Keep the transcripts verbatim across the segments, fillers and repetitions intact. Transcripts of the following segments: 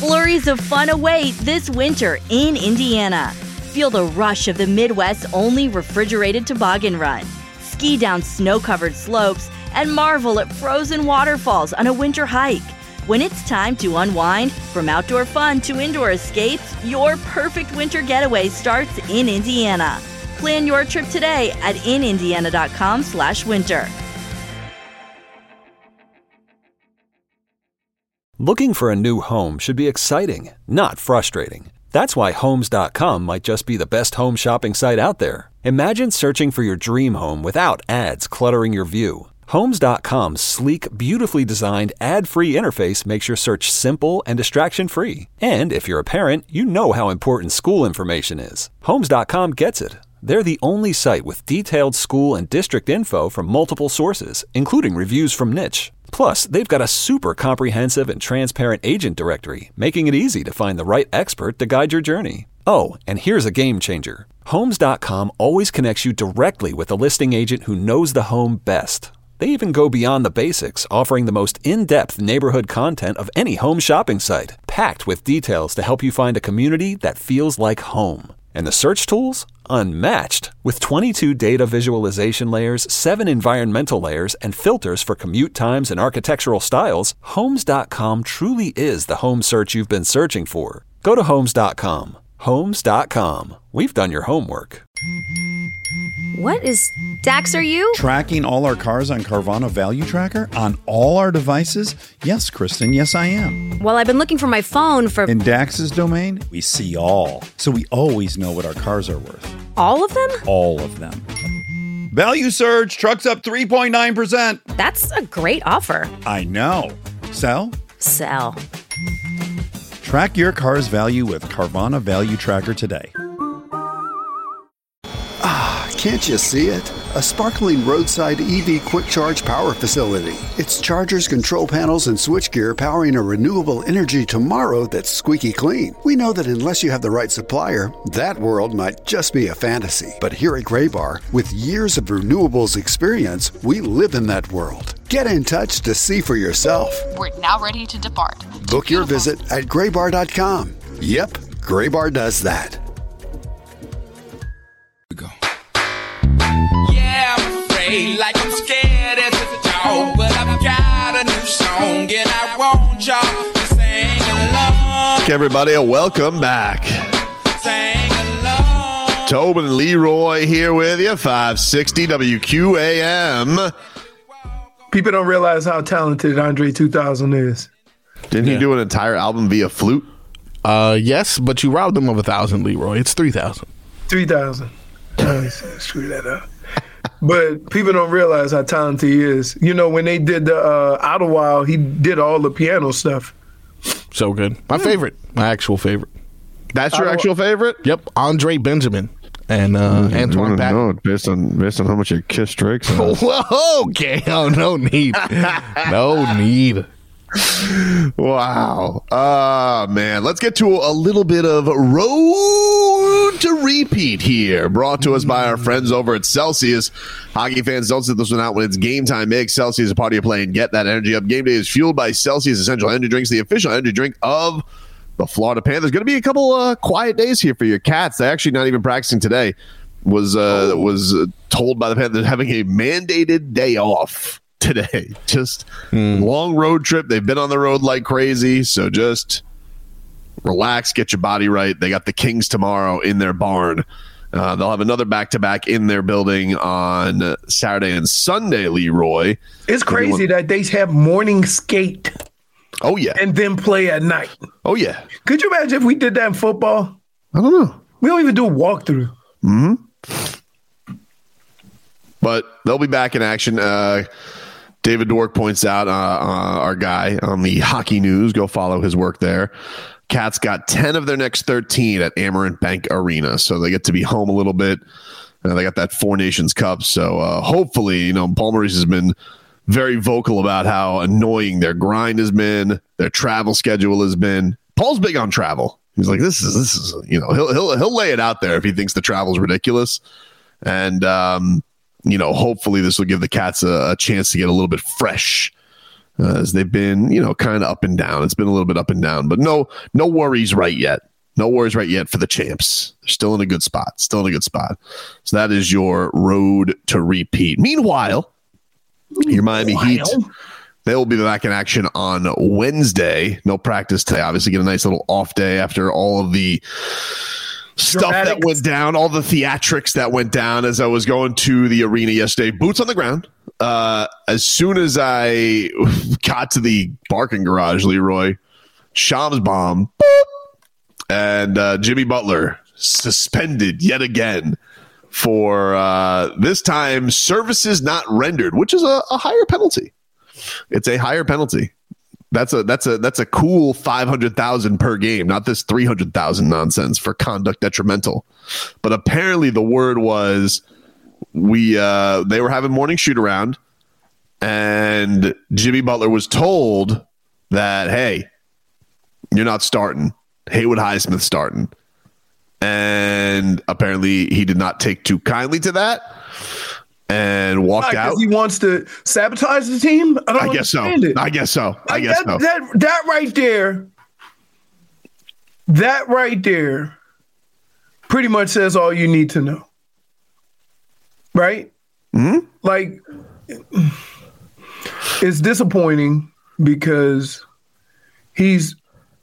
Flurries of fun await this winter in Indiana. Feel the rush of the Midwest's only refrigerated toboggan run. Ski down snow-covered slopes and marvel at frozen waterfalls on a winter hike. When it's time to unwind, from outdoor fun to indoor escapes, your perfect winter getaway starts in Indiana. Plan your trip today at in indiana dot com slash winter. Looking for a new home should be exciting, not frustrating. That's why Homes dot com might just be the best home shopping site out there. Imagine searching for your dream home without ads cluttering your view. Homes dot com's sleek, beautifully designed, ad-free interface makes your search simple and distraction-free. And if you're a parent, you know how important school information is. Homes dot com gets it. They're the only site with detailed school and district info from multiple sources, including reviews from Niche. Plus, they've got a super comprehensive and transparent agent directory, making it easy to find the right expert to guide your journey. Oh, and here's a game changer. Homes dot com always connects you directly with a listing agent who knows the home best. They even go beyond the basics, offering the most in-depth neighborhood content of any home shopping site, packed with details to help you find a community that feels like home. And the search tools? Unmatched. With twenty-two data visualization layers, seven environmental layers, and filters for commute times and architectural styles, Homes dot com truly is the home search you've been searching for. Go to Homes dot com. Homes dot com. We've done your homework. What is Dax, are you? Tracking all our cars on Carvana Value Tracker on all our devices? Yes, Kristen, yes I am. Well, I've been looking for my phone for... In Dax's domain, we see all. So we always know what our cars are worth. All of them? All of them. Value surge, trucks up three point nine percent. That's a great offer. I know. Sell? Sell. Track your car's value with Carvana Value Tracker today. Can't you see it? A sparkling roadside E V quick charge power facility. It's chargers, control panels, and switchgear powering a renewable energy tomorrow that's squeaky clean. We know that unless you have the right supplier, that world might just be a fantasy. But here at Graybar, with years of renewables experience, we live in that world. Get in touch to see for yourself. We're now ready to depart. Book your visit at graybar dot com. Yep, Graybar does that. Go. Yeah, I'm afraid, like I'm scared as a dog, but I've got a new song and I want y'all to sing along. Okay, everybody, welcome back. Sing along. Tobin and Leroy here with you, five sixty W Q A M. People don't realize how talented Andre two thousand is. Didn't yeah. he do an entire album via flute? Uh, yes, but you robbed them of a thousand, Leroy. It's three thousand. Three thousand. Oh, screw that up. But people don't realize how talented he is. You know, when they did the uh, Idlewild, he did all the piano stuff. So good. My favorite. My actual favorite. That's your actual favorite? Yep. Andre Benjamin and uh, mm, Antoine Patton. No, based on based on how much you kiss Drake's. Whoa, okay. Oh, no need. No need. Wow. Ah, uh, man. Let's get to a little bit of Road to Repeat here, brought to us by our friends over at Celsius. Hockey fans, don't sit this one out when it's game time. Make Celsius a part of your play and get that energy up. Game day is fueled by Celsius Essential Energy Drinks, the official energy drink of the Florida Panthers. Going to be a couple uh, quiet days here for your Cats. They're actually not even practicing today. Was uh, oh. was uh, told by the Panthers having a mandated day off today. Just mm. long road trip. They've been on the road like crazy, so just relax, get your body right. They got the Kings tomorrow in their barn. Uh, they'll have another back-to-back in their building on Saturday and Sunday, Leroy. It's crazy that they have morning skate. Oh, yeah. And then play at night. Oh, yeah. Could you imagine if we did that in football? I don't know. We don't even do a walkthrough. Mm-hmm. But they'll be back in action. Uh, David Dwork points out, uh, uh, our guy on the Hockey News, go follow his work there. Cats got ten of their next thirteen at Amerant Bank Arena, so they get to be home a little bit. Uh, they got that Four Nations Cup, so uh, hopefully, you know, Paul Maurice has been very vocal about how annoying their grind has been, their travel schedule has been. Paul's big on travel. He's like, this is this is you know, he'll he'll he'll lay it out there if he thinks the travel's ridiculous, and um, you know, hopefully this will give the Cats a, a chance to get a little bit fresh uh, as they've been, you know, kind of up and down. It's been a little bit up and down, but no, no worries right yet. No worries right yet for the champs. They're still in a good spot. Still in a good spot. So that is your road to repeat. Meanwhile, your Miami Heat, they will be back in action on Wednesday. No practice today. Obviously, get a nice little off day after all of the stuff Dramatics. that went down, all the theatrics that went down as I was going to the arena yesterday. Boots on the ground. Uh, as soon as I got to the parking garage, Leroy, Shams bomb, boop, and uh, Jimmy Butler suspended yet again for uh, this time services not rendered, which is a, a higher penalty. It's a higher penalty. That's a that's a that's a cool five hundred thousand per game, not this three hundred thousand nonsense for conduct detrimental. But apparently the word was we uh, they were having morning shoot around, and Jimmy Butler was told that, hey, you're not starting. Haywood Highsmith starting. And apparently he did not take too kindly to that and walked Why, out. He wants to sabotage the team? I don't I guess so. It. I guess so. I like guess that, so. That, that right there, that right there pretty much says all you need to know. Right? Mm-hmm. Like, it's disappointing because he's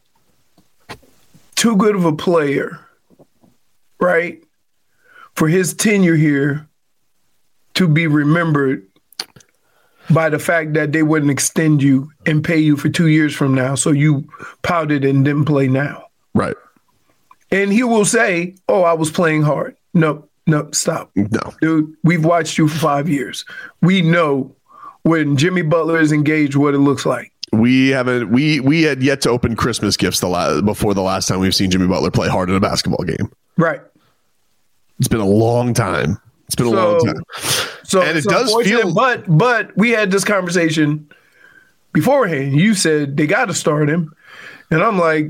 too good of a player, right, for his tenure here to be remembered by the fact that they wouldn't extend you and pay you for two years from now, so you pouted and didn't play now. Right. And he will say, oh, I was playing hard. No, no, stop. No. Dude, we've watched you for five years. We know when Jimmy Butler is engaged what it looks like. We haven't. We we had yet to open Christmas gifts the la- before the last time we've seen Jimmy Butler play hard in a basketball game. Right. It's been a long time. It's been a so, long time. So and it so does feel. But but we had this conversation beforehand. You said they got to start him, and I'm like,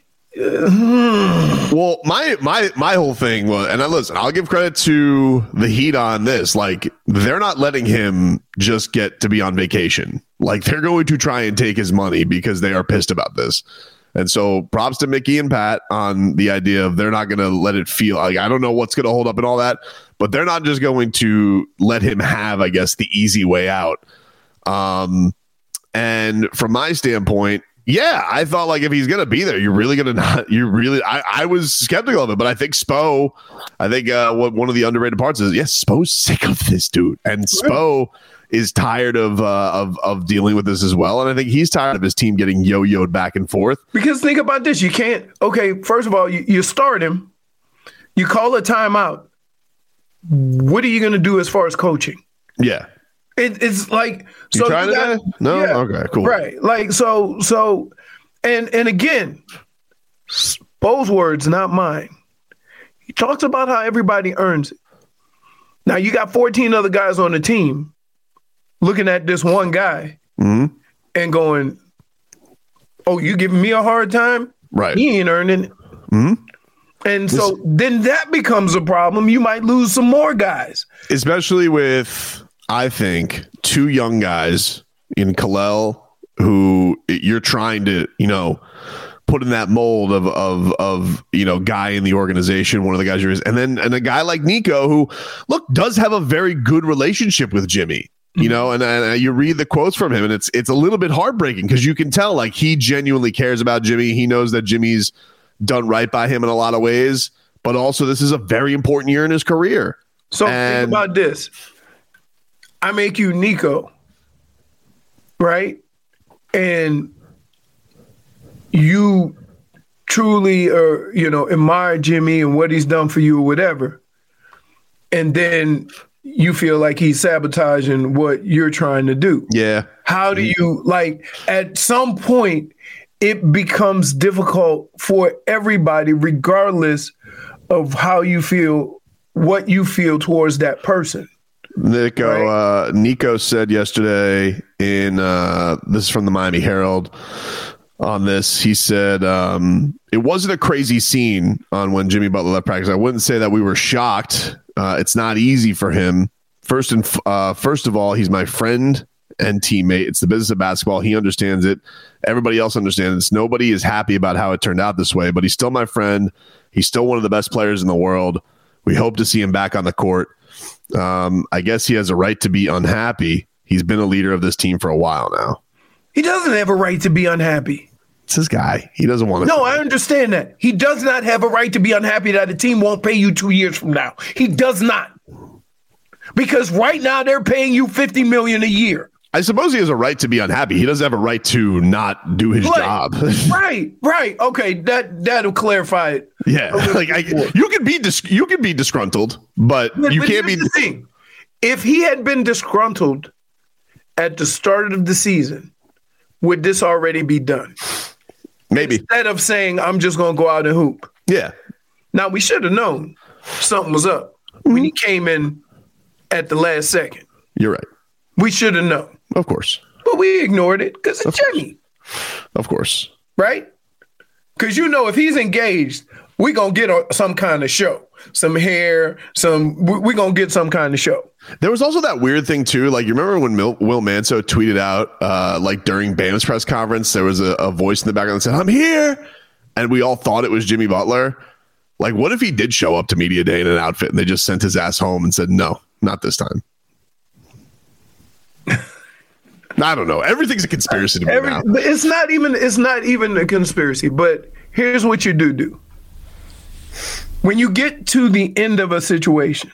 uh, well, my my my whole thing was, and I listen. I'll give credit to the Heat on this. Like, they're not letting him just get to be on vacation. Like, they're going to try and take his money because they are pissed about this. And so props to Mickey and Pat on the idea of they're not going to let it feel like, I don't know what's going to hold up and all that, but they're not just going to let him have, I guess, the easy way out. Um, and from my standpoint, yeah, I thought like if he's going to be there, you're really going to not, you're really, I, I was skeptical of it, but I think Spo, I think uh, what one of the underrated parts is, yes, Spo's sick of this dude. And Spo is tired of, uh, of of dealing with this as well. And I think he's tired of his team getting yo-yoed back and forth. Because think about this. You can't, okay, first of all, you, you start him. You call a timeout. What are you going to do as far as coaching? Yeah. It, it's like, you so trying you got, to? No? Yeah, okay, cool. Right. Like, so, so, and, and again, Spo's words, not mine. He talks about how everybody earns it. Now you got fourteen other guys on the team looking at this one guy mm-hmm. and going, oh, you giving me a hard time? Right. He ain't earning it. Mm-hmm. And so this, then that becomes a problem. You might lose some more guys. Especially with, I think, two young guys in Kalel who you're trying to, you know, put in that mold of, of, of, you know, guy in the organization, one of the guys you're, and then, and a guy like Nico who, look, does have a very good relationship with Jimmy. You know, and, and you read the quotes from him, and it's it's a little bit heartbreaking because you can tell like he genuinely cares about Jimmy. He knows that Jimmy's done right by him in a lot of ways, but also this is a very important year in his career. So and, think about this. I make you Nico, right? And you truly are, you know, admire Jimmy and what he's done for you or whatever. And then you feel like he's sabotaging what you're trying to do. Yeah. How do you, like, at some point, it becomes difficult for everybody, regardless of how you feel, what you feel towards that person. Nico, right? uh, Nico said yesterday in, uh, this is from the Miami Herald on this, he said, um, it wasn't a crazy scene on when Jimmy Butler left practice. I wouldn't say that we were shocked. Uh, it's not easy for him. First and uh, first of all, he's my friend and teammate. It's the business of basketball. He understands it. Everybody else understands it. Nobody is happy about how it turned out this way, but he's still my friend. He's still one of the best players in the world. We hope to see him back on the court. Um, I guess he has a right to be unhappy. He's been a leader of this team for a while now. He doesn't have a right to be unhappy. It's his guy. He doesn't want to. No, I understand that. He does not have a right to be unhappy that a team won't pay you two years from now. He does not. Because right now they're paying you fifty million dollars a year. I suppose he has a right to be unhappy. He doesn't have a right to not do his right. job. right, right. Okay, that that'll clarify it. Yeah, like I, you can be dis- you can be disgruntled, but, but you but can't be. The thing. If he had been disgruntled at the start of the season, would this already be done? Maybe. Instead of saying, I'm just going to go out and hoop. Yeah. Now, we should have known something was up mm-hmm. when he came in at the last second. You're right. We should have known. Of course. But we ignored it because it's Jimmy. Of course. Right? Because, you know, if he's engaged, we're going to get a, some kind of show. Some hair, some we're going to get some kind of show. There was also that weird thing, too. Like, you remember when Mil- Will Manso tweeted out, uh, like, during Bam's press conference, there was a, a voice in the background that said, I'm here. And we all thought it was Jimmy Butler. Like, what if he did show up to media day in an outfit and they just sent his ass home and said, no, not this time? I don't know. Everything's a conspiracy to me Every, now. But it's not even it's not even a conspiracy. But here's what you do do. When you get to the end of a situation,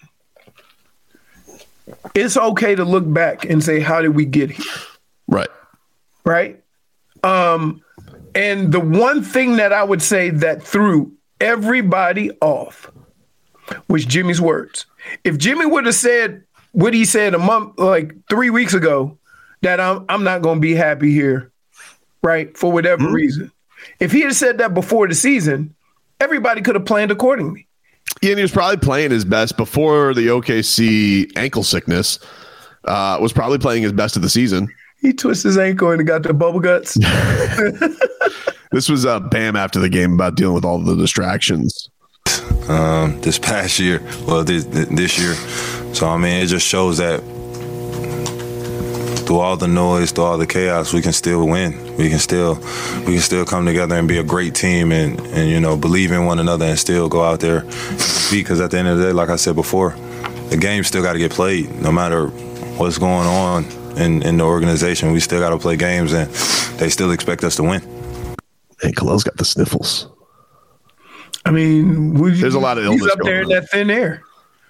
it's okay to look back and say, how did we get here? Right. Right. Um, and the one thing that I would say that threw everybody off was Jimmy's words. If Jimmy would have said what he said a month, like three weeks ago, that I'm I'm not going to be happy here, right, for whatever mm-hmm. reason. If he had said that before the season, everybody could have planned accordingly. Yeah, and he was probably playing his best before the O K C ankle sickness. Uh, was probably playing his best of the season. He twisted his ankle and got the bubble guts. This was uh, Bam after the game about dealing with all the distractions. Um, this past year, well, this, this year. So, I mean, it just shows that through all the noise, through all the chaos, we can still win. We can still we can still come together and be a great team and, and you know, believe in one another and still go out there and compete. Because at the end of the day, like I said before, the game still got to get played no matter what's going on in, in the organization. We still got to play games, and they still expect us to win. And Khalil's got the sniffles. I mean, we, there's a lot of illness he's up going there on. in that thin air.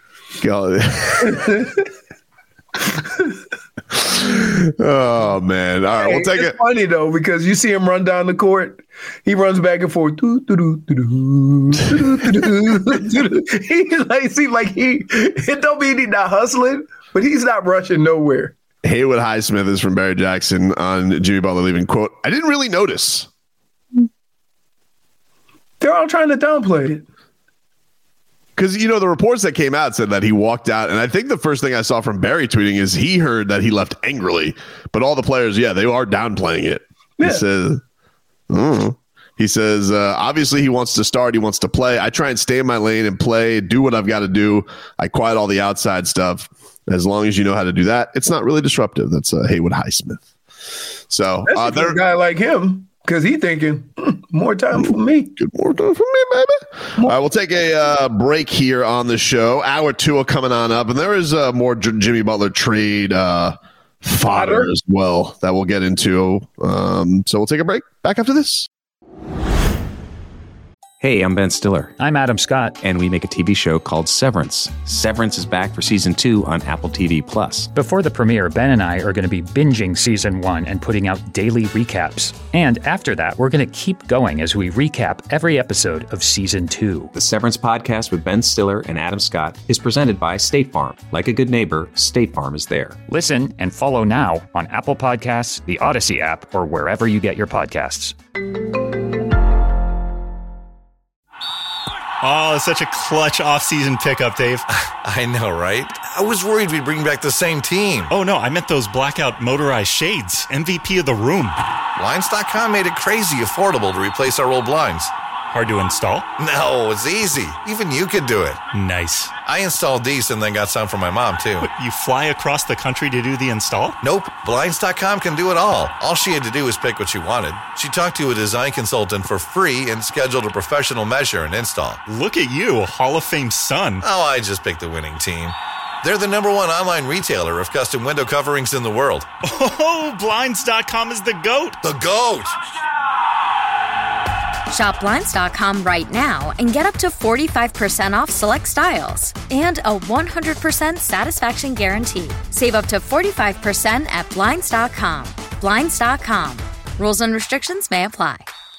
Oh man! All right, hey, we'll take it's it. Funny though, because you see him run down the court, he runs back and forth. He like seems like he. It don't mean he's not hustling, but he's not rushing nowhere. Haywood Highsmith is from Barry Jackson on Jimmy Butler leaving. Quote: I didn't really notice. They're all trying to downplay it. Because, you know, the reports that came out said that he walked out. And I think the first thing I saw from Barry tweeting is he heard that he left angrily. But all the players, yeah, they are downplaying it. Yeah. He says, mm. he says, uh, obviously he wants to start. He wants to play. I try and stay in my lane and play, do what I've got to do. I quiet all the outside stuff. As long as you know how to do that, it's not really disruptive. That's uh, Haywood Highsmith. So uh, a guy like him. Because he's thinking, mm, more time for me. Good more time for me, baby. All right, we'll take a uh, break here on the show. Hour two are coming on up. And there is uh, more J- Jimmy Butler trade uh, fodder as well that we'll get into. Um, so we'll take a break. Back after this. Hey, I'm Ben Stiller. I'm Adam Scott. And we make a T V show called Severance. Severance is back for season two on Apple T V Plus. Before the premiere, Ben and I are going to be binging season one and putting out daily recaps. And after that, we're going to keep going as we recap every episode of season two. The Severance podcast with Ben Stiller and Adam Scott is presented by State Farm. Like a good neighbor, State Farm is there. Listen and follow now on Apple Podcasts, the Odyssey app, or wherever you get your podcasts. Oh, it's such a clutch off-season pickup, Dave. I know, right? I was worried we'd bring back the same team. Oh, no, I meant those blackout motorized shades. M V P of the room. Blinds dot com made it crazy affordable to replace our old blinds. Hard to install? No, it's easy. Even you could do it. Nice. I installed these and then got some for my mom, too. What, you fly across the country to do the install? Nope. Blinds dot com can do it all. All she had to do was pick what she wanted. She talked to a design consultant for free and scheduled a professional measure and install. Look at you, a Hall of Fame son. Oh, I just picked the winning team. They're the number one online retailer of custom window coverings in the world. Oh, Blinds dot com is the GOAT. The GOAT! Shop Blinds dot com right now and get up to forty-five percent off select styles and a one hundred percent satisfaction guarantee. Save up to forty-five percent at Blinds dot com. Blinds dot com. Rules and restrictions may apply.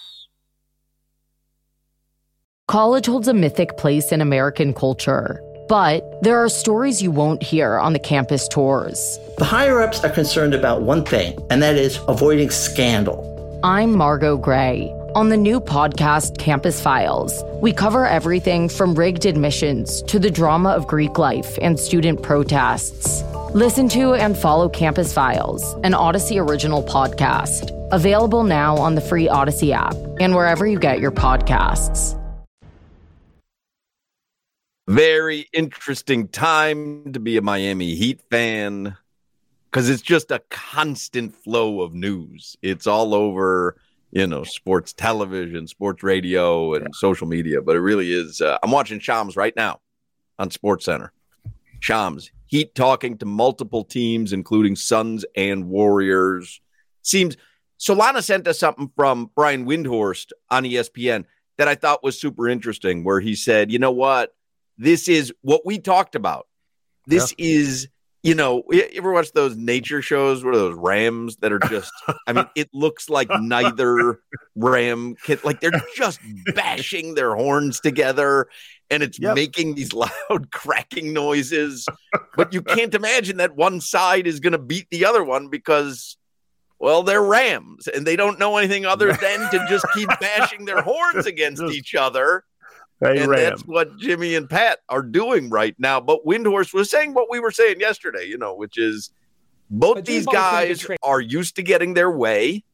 College holds a mythic place in American culture. But there are stories you won't hear on the campus tours. The higher-ups are concerned about one thing, and that is avoiding scandal. I'm Margot Gray. On the new podcast, Campus Files, we cover everything from rigged admissions to the drama of Greek life and student protests. Listen to and follow Campus Files, an Odyssey original podcast. Available now on the free Odyssey app and wherever you get your podcasts. Very interesting time to be a Miami Heat fan because it's just a constant flow of news. It's all over, you know, sports television, sports radio, and social media. But it really is. Uh, I'm watching Shams right now on SportsCenter. Shams, Heat talking to multiple teams, including Suns and Warriors. Seems Solana sent us something from Brian Windhorst on E S P N that I thought was super interesting, where he said, you know what? This is what we talked about. This yeah. is, you know, you ever watch those nature shows where those rams that are just, I mean, it looks like neither ram can, like they're just bashing their horns together and it's yep. making these loud cracking noises. But you can't imagine that one side is going to beat the other one because, well, they're rams and they don't know anything other than to just keep bashing their horns against each other. Hey, and Ram. That's what Jimmy and Pat are doing right now. But Windhorst was saying what we were saying yesterday, you know, which is both but these guys are used to getting their way,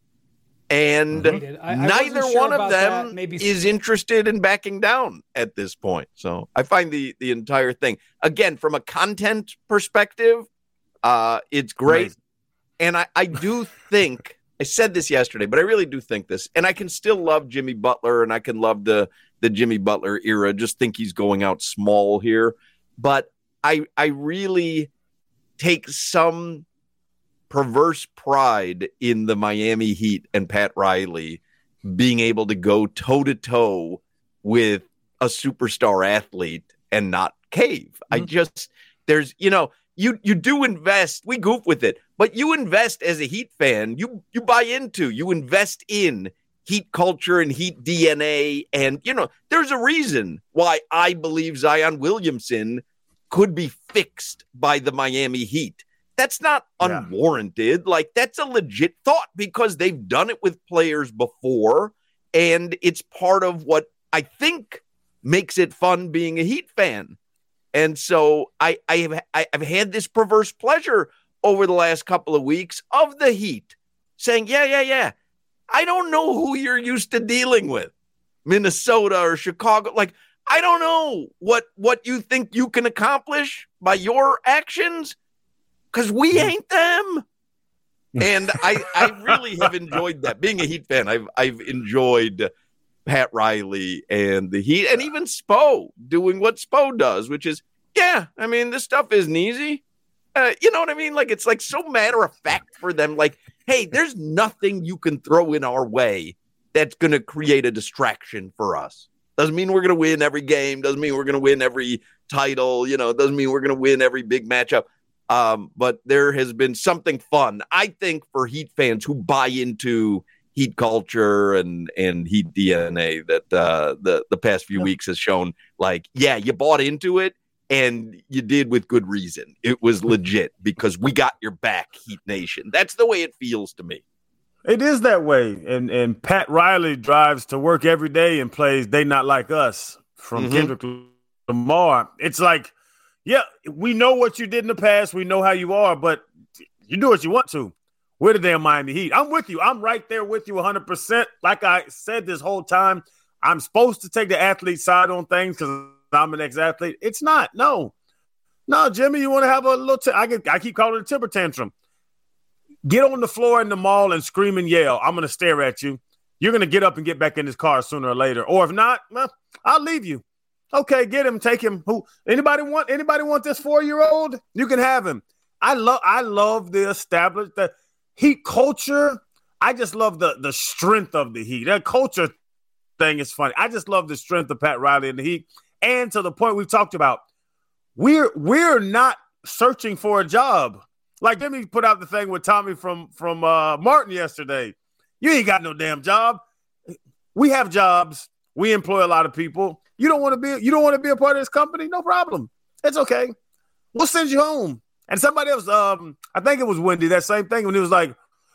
and mm-hmm. I, I neither sure one of them Maybe... is interested in backing down at this point. So I find the, the entire thing, again, from a content perspective, uh, it's great. Amazing. And I, I do think, I said this yesterday, but I really do think this, and I can still love Jimmy Butler, and I can love the the Jimmy Butler era, just think he's going out small here. But I I really take some perverse pride in the Miami Heat and Pat Riley being able to go toe-to-toe with a superstar athlete and not cave. Mm-hmm. I just, there's, you know, you you do invest, we goof with it, but you invest as a Heat fan, you you buy into, you invest in Heat culture and Heat D N A. And, you know, there's a reason why I believe Zion Williamson could be fixed by the Miami Heat. That's not yeah. unwarranted. Like, that's a legit thought because they've done it with players before. And it's part of what I think makes it fun being a Heat fan. And so I, I have, I, I've had this perverse pleasure over the last couple of weeks of the Heat saying, yeah, yeah, yeah. I don't know who you're used to dealing with, Minnesota or Chicago. Like, I don't know what, what you think you can accomplish by your actions because we ain't them. And I, I really have enjoyed that. Being a Heat fan, I've, I've enjoyed Pat Riley and the Heat and even Spo doing what Spo does, which is, yeah, I mean, this stuff isn't easy. Uh, you know what I mean? Like, it's like so matter of fact for them. Like, hey, there's nothing you can throw in our way that's going to create a distraction for us. Doesn't mean we're going to win every game. Doesn't mean we're going to win every title. You know, doesn't mean we're going to win every big matchup. Um, but there has been something fun, I think, for Heat fans who buy into Heat culture and, and Heat D N A that uh, the, the past few weeks has shown, like, yeah, you bought into it. And you did with good reason. It was legit because we got your back, Heat Nation. That's the way it feels to me. It is that way. And and Pat Riley drives to work every day and plays They Not Like Us from mm-hmm. Kendrick Lamar. It's like, yeah, we know what you did in the past. We know how you are, but you do what you want to. We're the damn Miami Heat. I'm with you. I'm right there with you one hundred percent. Like I said this whole time, I'm supposed to take the athlete side on things because I'm an ex-athlete. It's not. No. No, Jimmy, you want to have a little t- – I, get, I keep calling it a temper tantrum. Get on the floor in the mall and scream and yell. I'm going to stare at you. You're going to get up and get back in this car sooner or later. Or if not, well, I'll leave you. Okay, get him, take him. Who? Anybody want anybody want this four-year-old? You can have him. I love I love the established the Heat culture. I just love the the strength of the Heat. That culture thing is funny. I just love the strength of Pat Riley and the Heat. And to the point we've talked about, we're we're not searching for a job. Like Jimmy put out the thing with Tommy from from uh, Martin yesterday. You ain't got no damn job. We have jobs. We employ a lot of people. You don't want to be you don't want to be a part of this company? No problem. It's okay. We'll send you home. And somebody else, um, I think it was Wendy, that same thing when he was like,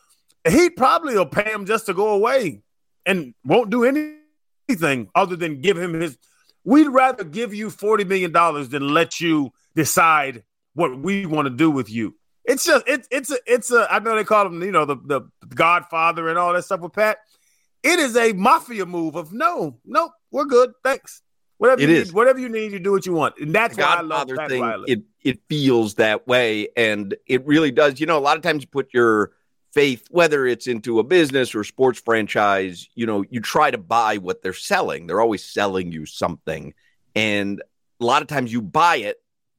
he probably will pay him just to go away and won't do anything other than give him his. We'd rather give you forty million dollars than let you decide what we want to do with you. It's just it's it's a it's a I know they call him, you know, the, the Godfather and all that stuff with Pat. It is a mafia move of no, no, we're good. Thanks. Whatever it you is. Need, whatever you need, you do what you want. And that's the why I love Godfather Pat thing, Riley. It it feels that way, and it really does. You know, a lot of times you put your faith, whether it's into a business or sports franchise, you know, you try to buy what they're selling. They're always selling you something. And a lot of times you buy it,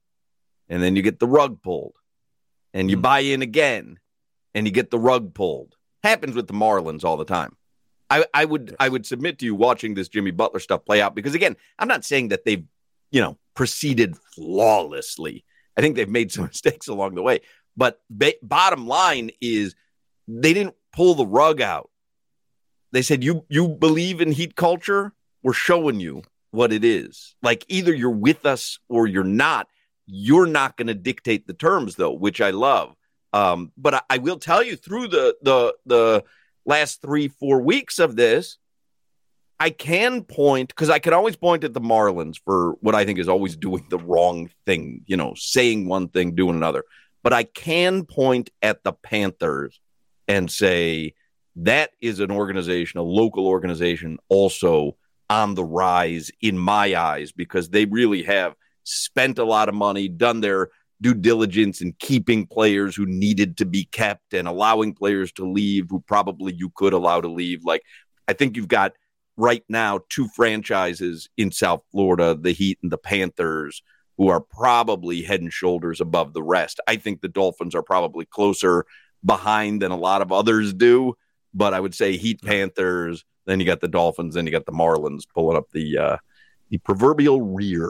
and then you get the rug pulled. And you mm-hmm. buy in again, and you get the rug pulled. Happens with the Marlins all the time. I, I would I would submit to you watching this Jimmy Butler stuff play out because, again, I'm not saying that they've, you know, proceeded flawlessly. I think they've made some mistakes along the way. But ba- bottom line is they didn't pull the rug out. They said, you you believe in Heat culture? We're showing you what it is. Like, either you're with us or you're not. You're not going to dictate the terms, though, which I love. Um, but I, I will tell you through the the the – last three, four weeks of this, I can point, because I can always point at the Marlins for what I think is always doing the wrong thing, you know, saying one thing, doing another. But I can point at the Panthers and say that is an organization, a local organization, also on the rise in my eyes, because they really have spent a lot of money, done their due diligence in keeping players who needed to be kept and allowing players to leave who probably you could allow to leave. Like, I think you've got right now two franchises in South Florida, the Heat and the Panthers, who are probably head and shoulders above the rest. I think the Dolphins are probably closer behind than a lot of others do, but I would say Heat, Panthers, then you got the Dolphins, then you got the Marlins pulling up the uh, the proverbial rear.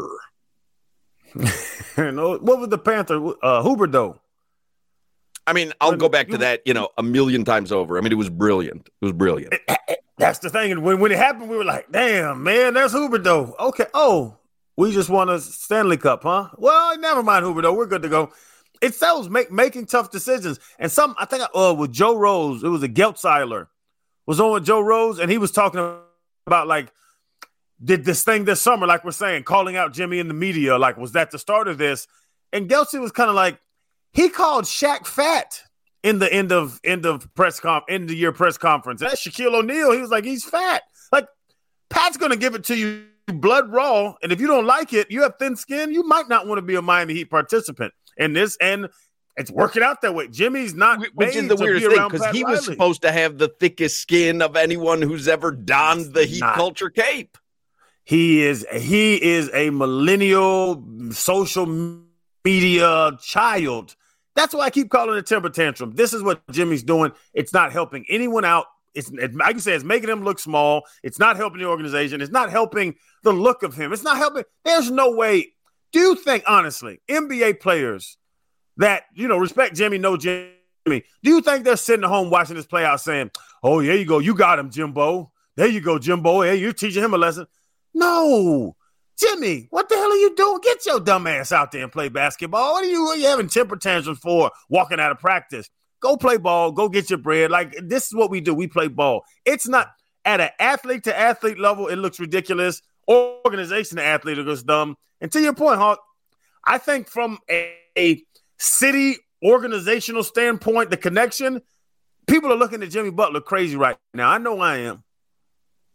What was the Panther? Uh, Huberdeau. I mean, I'll go back to that, you know, a million times over. I mean, it was brilliant. It was brilliant. That's the thing. And when, when it happened, we were like, damn, man, that's Huberdeau. Okay. Oh, we just won a Stanley Cup, huh? Well, never mind, Huberdeau. We're good to go. It sells make, making tough decisions. And some, I think, uh, with Joe Rose, it was a Geltzeiler, was on with Joe Rose, and he was talking about, like, did this thing this summer, like we're saying, calling out Jimmy in the media, like, was that the start of this? And Geltsey was kind of like, he called Shaq fat in the end of end of press conf end of year press conference. That's Shaquille O'Neal. He was like, he's fat. Like, Pat's gonna give it to you blood raw, and if you don't like it, you have thin skin, you might not want to be a Miami Heat participant in this. And it's working out that way. Jimmy's not, which is the weirdest thing, because he was supposed to have the thickest skin of anyone who's ever donned the Heat culture cape. He is he is a millennial social media child. That's why I keep calling it a temper tantrum. This is what Jimmy's doing. It's not helping anyone out. It's, it, like you said, it's making him look small. It's not helping the organization. It's not helping the look of him. It's not helping. There's no way. Do you think, honestly, N B A players that, you know, respect Jimmy, know Jimmy, do you think they're sitting at home watching this play out saying, oh, there you go. You got him, Jimbo. There you go, Jimbo. Hey, you're teaching him a lesson. No. Jimmy, what the hell are you doing? Get your dumb ass out there and play basketball. What are you, what are you having temper tantrums for walking out of practice? Go play ball. Go get your bread. Like, this is what we do. We play ball. It's not at an athlete to athlete level. It looks ridiculous. Organization to athlete, it looks dumb. And to your point, Hawk, I think from a, a city organizational standpoint, the connection, people are looking at Jimmy Butler crazy right now. I know I am.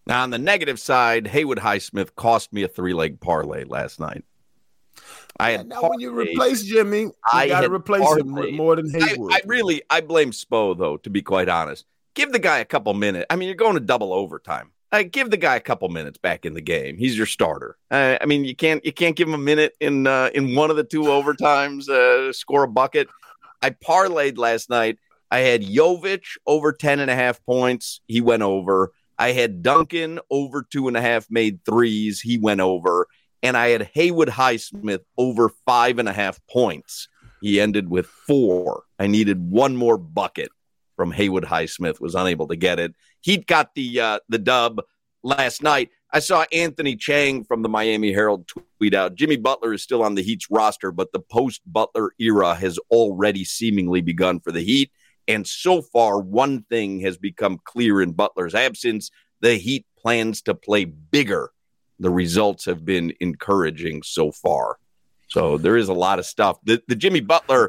Now, on the negative side, Haywood Highsmith cost me a three-leg parlay last night. I had now when you replace Jimmy, you I got to had replace him with parlayed. more than Haywood. I, I really, I blame Spo, though, to be quite honest. Give the guy a couple minutes. I mean, you're going to double overtime. Uh, give the guy a couple minutes back in the game. He's your starter. Uh, I mean, you can't you can't give him a minute in uh, in one of the two overtimes, uh, score a bucket. I parlayed last night. I had Jovic over ten and a half points. He went over. I had Duncan over two and a half made threes. He went over. And I had Haywood Highsmith over five and a half points. He ended with four. I needed one more bucket from Haywood Highsmith. Was unable to get it. He got the uh, the dub last night. I saw Anthony Chang from the Miami Herald tweet out, Jimmy Butler is still on the Heat's roster, but the post-Butler era has already seemingly begun for the Heat. And so far, one thing has become clear in Butler's absence. The Heat plans to play bigger. The results have been encouraging so far. So there is a lot of stuff. The, the Jimmy Butler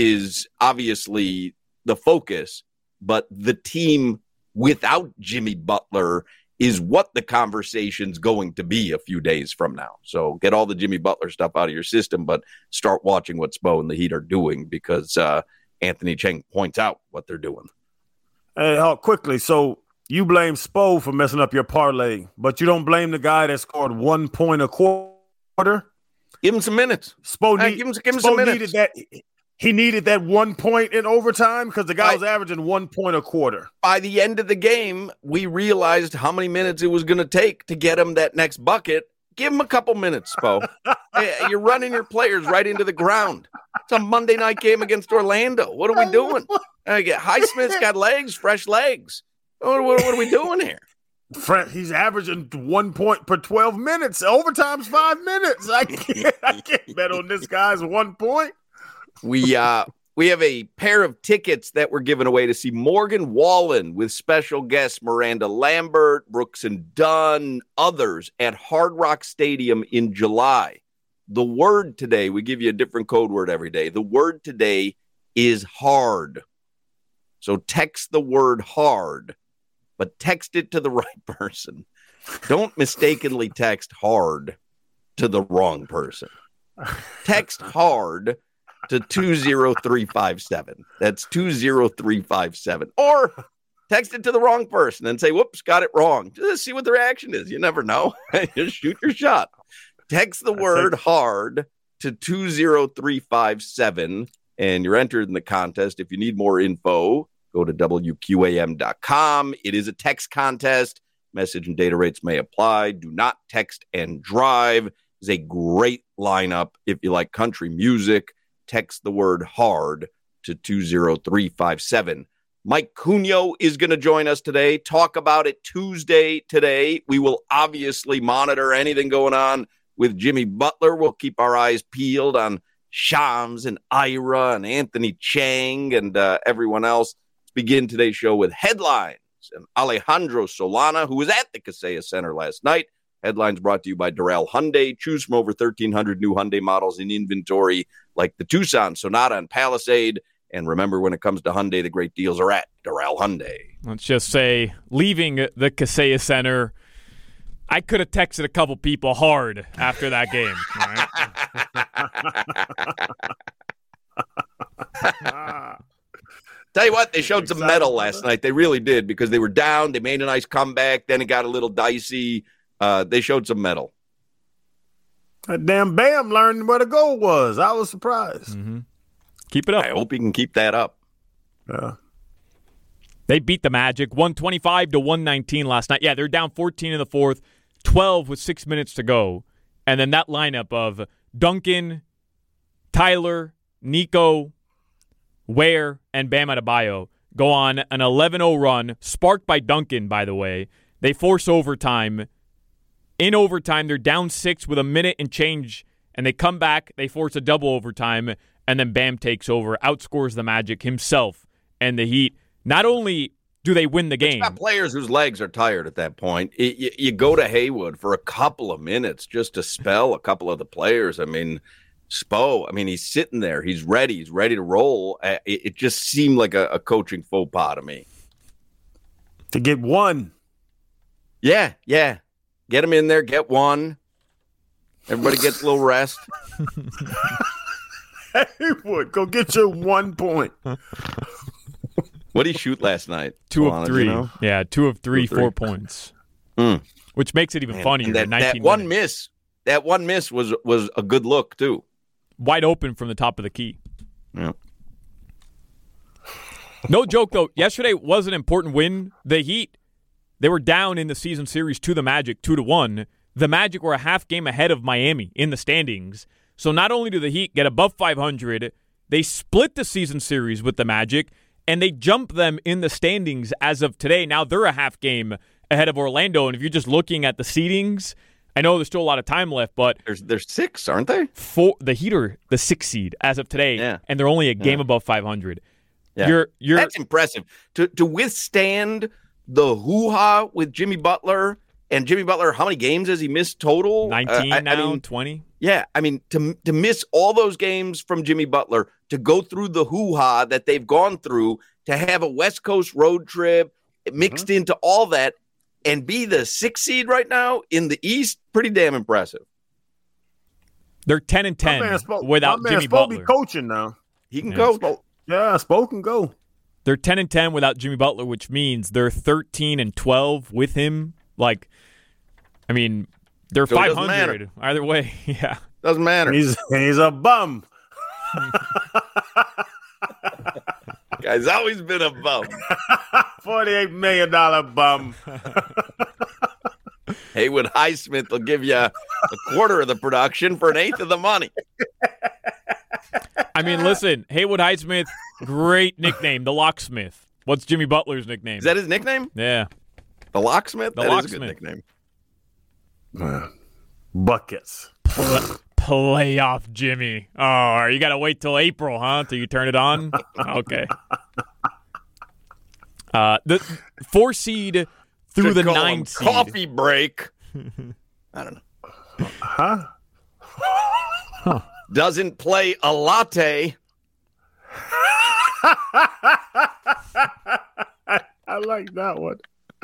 is obviously the focus, but the team without Jimmy Butler is what the conversation's going to be a few days from now. So get all the Jimmy Butler stuff out of your system, but start watching what Spo and the Heat are doing because uh, Anthony Chang points out what they're doing. Hey, how quickly. So you blame Spo for messing up your parlay, but you don't blame the guy that scored one point a quarter? Give him some minutes. Spo, right, need, give him, give him Spo some minutes. needed that. He needed that one point in overtime because the guy was averaging one point a quarter. By the end of the game, we realized how many minutes it was going to take to get him that next bucket. Give him a couple minutes, Spo. Hey, you're running your players right into the ground. It's a Monday night game against Orlando. What are we doing? Highsmith's got legs, fresh legs. What, what, what are we doing here? He's averaging one point per twelve minutes. Overtime's five minutes. I can't, I can't bet on this guy's one point. We uh we have a pair of tickets that we're giving away to see Morgan Wallen with special guests Miranda Lambert, Brooks and Dunn, others at Hard Rock Stadium in July. The word today, we give you a different code word every day. The word today is hard. So text the word hard, but text it to the right person. Don't mistakenly text hard to the wrong person. Text hard to two zero three five seven. That's two zero three five seven. Or text it to the wrong person and say, whoops, got it wrong. Just see what the reaction is. You never know. Just shoot your shot. Text the word hard to two zero three five seven, and you're entered in the contest. If you need more info, go to W Q A M dot com. It is a text contest. Message and data rates may apply. Do not text and drive. It's a great lineup. If you like country music, text the word hard to two zero three five seven. Mike Cunio is going to join us today. Talk about it Tuesday today. We will obviously monitor anything going on with Jimmy Butler. We'll keep our eyes peeled on Shams and Ira and Anthony Chang and uh, everyone else. Let's begin today's show with headlines. And Alejandro Solana, who was at the Kaseya Center last night. Headlines brought to you by Doral Hyundai. Choose from over thirteen hundred new Hyundai models in inventory like the Tucson, Sonata, and Palisade. And remember, when it comes to Hyundai, the great deals are at Doral Hyundai. Let's just say, leaving the Kaseya Center, I could have texted a couple people hard after that game. Right? Tell you what, they showed some mettle last night. They really did because they were down. They made a nice comeback. Then it got a little dicey. Uh, they showed some mettle. That damn Bam learned where the goal was. I was surprised. Mm-hmm. Keep it up. I hope he can keep that up. Yeah. They beat the Magic one twenty-five to one nineteen last night. Yeah, they're down fourteen in the fourth, twelve with six minutes to go. And then that lineup of Duncan, Tyler, Nico, Ware, and Bam Adebayo go on an eleven oh run, sparked by Duncan, by the way. They force overtime. In overtime, they're down six with a minute and change, and they come back, they force a double overtime, and then Bam takes over, outscores the Magic himself and the Heat. Not only do they win the game. It's got players whose legs are tired at that point. It, you, you go to Haywood for a couple of minutes just to spell a couple of the players. I mean, Spo, I mean, he's sitting there. He's ready. He's ready to roll. It, it just seemed like a, a coaching faux pas to me. To get one. Yeah, yeah. Get him in there. Get one. Everybody gets a little rest. Haywood, go get your one point. What did he shoot last night? Two Come of on, three. you know? Yeah, two of three, Two of three. four points. Mm. Which makes it even Man, funnier. and that, in nineteen that one minutes. miss, that one miss was was a good look too. Wide open from the top of the key. Yeah. No joke though. Yesterday was an important win. The Heat, they were down in the season series to the Magic, two to one. The Magic were a half game ahead of Miami in the standings. So not only do the Heat get above five hundred, they split the season series with the Magic, and they jump them in the standings as of today. Now they're a half game ahead of Orlando, and if you're just looking at the seedings, I know there's still a lot of time left, but there's there's six, aren't they? Four, the Heat are the sixth seed as of today, Yeah. and they're only a game Yeah. above five hundred. Yeah. You're you're That's impressive to to withstand the hoo-ha with Jimmy Butler. And Jimmy Butler, how many games has he missed total? nineteen Uh, I- I now, mean, twenty. Yeah, I mean, to to miss all those games from Jimmy Butler, to go through the hoo-ha that they've gone through, to have a West Coast road trip mixed into all that, and be the sixth seed right now in the East, pretty damn impressive. They're ten and My ten man Spo- without my man Jimmy Spo Butler. be coaching now. He can Yeah. coach. Spo- yeah, Spo can go. They're ten and ten without Jimmy Butler, which means they're thirteen and twelve with him. Like, I mean, they're So it five doesn't hundred either way. Yeah, Doesn't matter. He's he's a bum. Guy's always been a bum. Forty-eight million dollar bum. Haywood Highsmith will give you a quarter of the production for an eighth of the money. I mean, listen, Haywood Highsmith, great nickname, the Locksmith. What's Jimmy Butler's nickname? Is that his nickname? Yeah, The Locksmith? The That is a Locksmith. good nickname. Man. Buckets. Playoff Jimmy. Oh, you got to wait till April, huh? Till you turn it on? Okay. Uh, the four seed through Should the call nine him seed. Coffee break. I don't know. Huh? Doesn't play a latte. I like that one.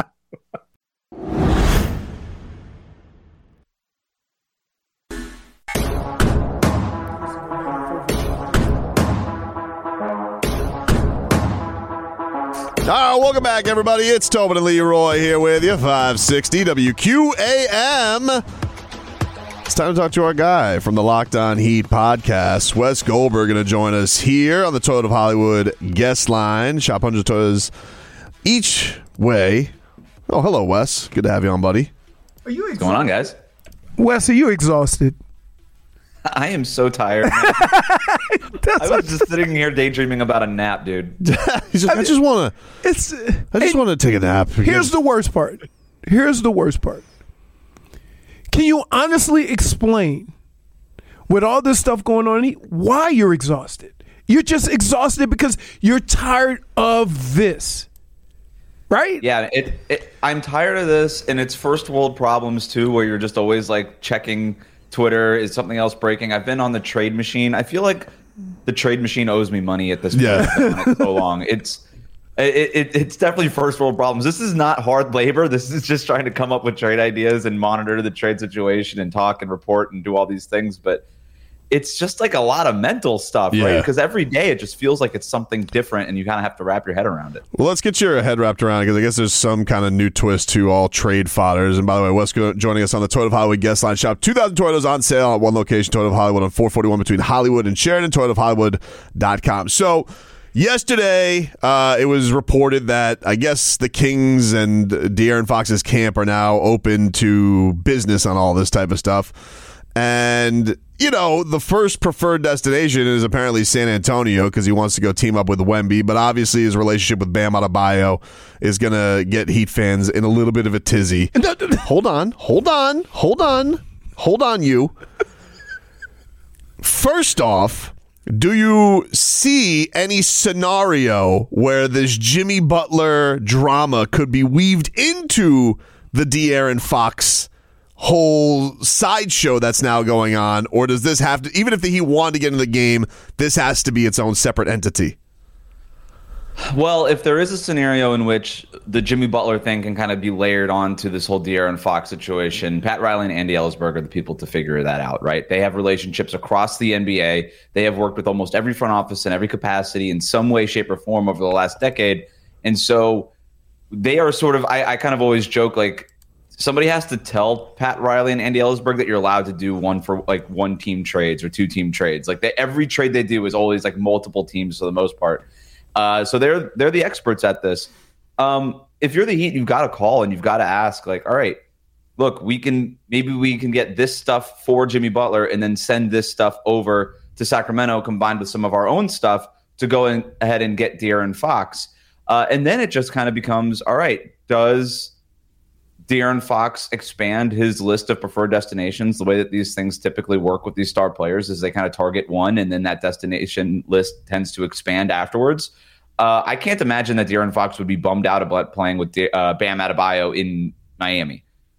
All right, welcome back, everybody. It's Tobin and Leroy here with you, five sixty W Q A M. It's time to talk to our guy from the Locked On Heat podcast. Wes Goldberg going to join us here on the Toyota of Hollywood guest line. Shop one hundred Toyotas each way. Oh, hello, Wes. Good to have you on, buddy. Are you What's going on, guys? Wes, are you exhausted? I am so tired. I was just sitting here daydreaming about a nap, dude. He's like, I just want to. It's. I just want to take a nap. Here's the worst part. Here's the worst part. Can you honestly explain, with all this stuff going on, why you're exhausted? You're just exhausted because you're tired of this, right? Yeah, it, it. I'm tired of this, and it's first world problems too, where you're just always like checking Twitter. Is something else breaking? I've been on the trade machine. I feel like the trade machine owes me money at this point. Yeah. I've been on it so long. It's it, it, it's definitely first world problems. This is not hard labor. This is just trying to come up with trade ideas and monitor the trade situation and talk and report and do all these things. But it's just like a lot of mental stuff, right? Yeah. Because every day it just feels like it's something different, and you kind of have to wrap your head around it. Well, let's get your head wrapped around it, because I guess there's some kind of new twist to all trade fodders. And by the way, Wes go- joining us on the Toyota of Hollywood guest line. Shop two thousand Toyotas on sale at one location, Toyota of Hollywood on four forty-one between Hollywood and Sheridan, Toyota of Hollywood dot com. So yesterday, uh, it was reported that I guess the Kings and De'Aaron Fox's camp are now open to business on all this type of stuff. And, you know, the first preferred destination is apparently San Antonio, because he wants to go team up with Wemby. But obviously his relationship with Bam Adebayo is going to get Heat fans in a little bit of a tizzy. Hold on, hold on, hold on, hold on, you. First off, do you see any scenario where this Jimmy Butler drama could be weaved into the De'Aaron Fox whole sideshow that's now going on? Or does this have to, even if he wanted to get into the game, this has to be its own separate entity? Well, if there is a scenario in which the Jimmy Butler thing can kind of be layered onto this whole De'Aaron Fox situation. Pat Riley and Andy Ellsberg are the people to figure that out, right? They have relationships across the N B A. They have worked with almost every front office in every capacity in some way, shape, or form over the last decade. And so they are sort of, I, I kind of always joke, like, somebody has to tell Pat Riley and Andy Ellsberg that you're allowed to do one for like one team trades or two team trades. Like they, every trade they do is always like multiple teams for the most part. Uh, so they're they're the experts at this. Um, if you're the Heat, you've got to call and you've got to ask, like, all right, look, we can maybe we can get this stuff for Jimmy Butler and then send this stuff over to Sacramento combined with some of our own stuff to go in, ahead and get De'Aaron Fox. Uh, and then it just kind of becomes, all right, does De'Aaron Fox expand his list of preferred destinations? The way that these things typically work with these star players is they kind of target one, and then that destination list tends to expand afterwards. Uh, I can't imagine that De'Aaron Fox would be bummed out about playing with De- uh, Bam Adebayo in Miami.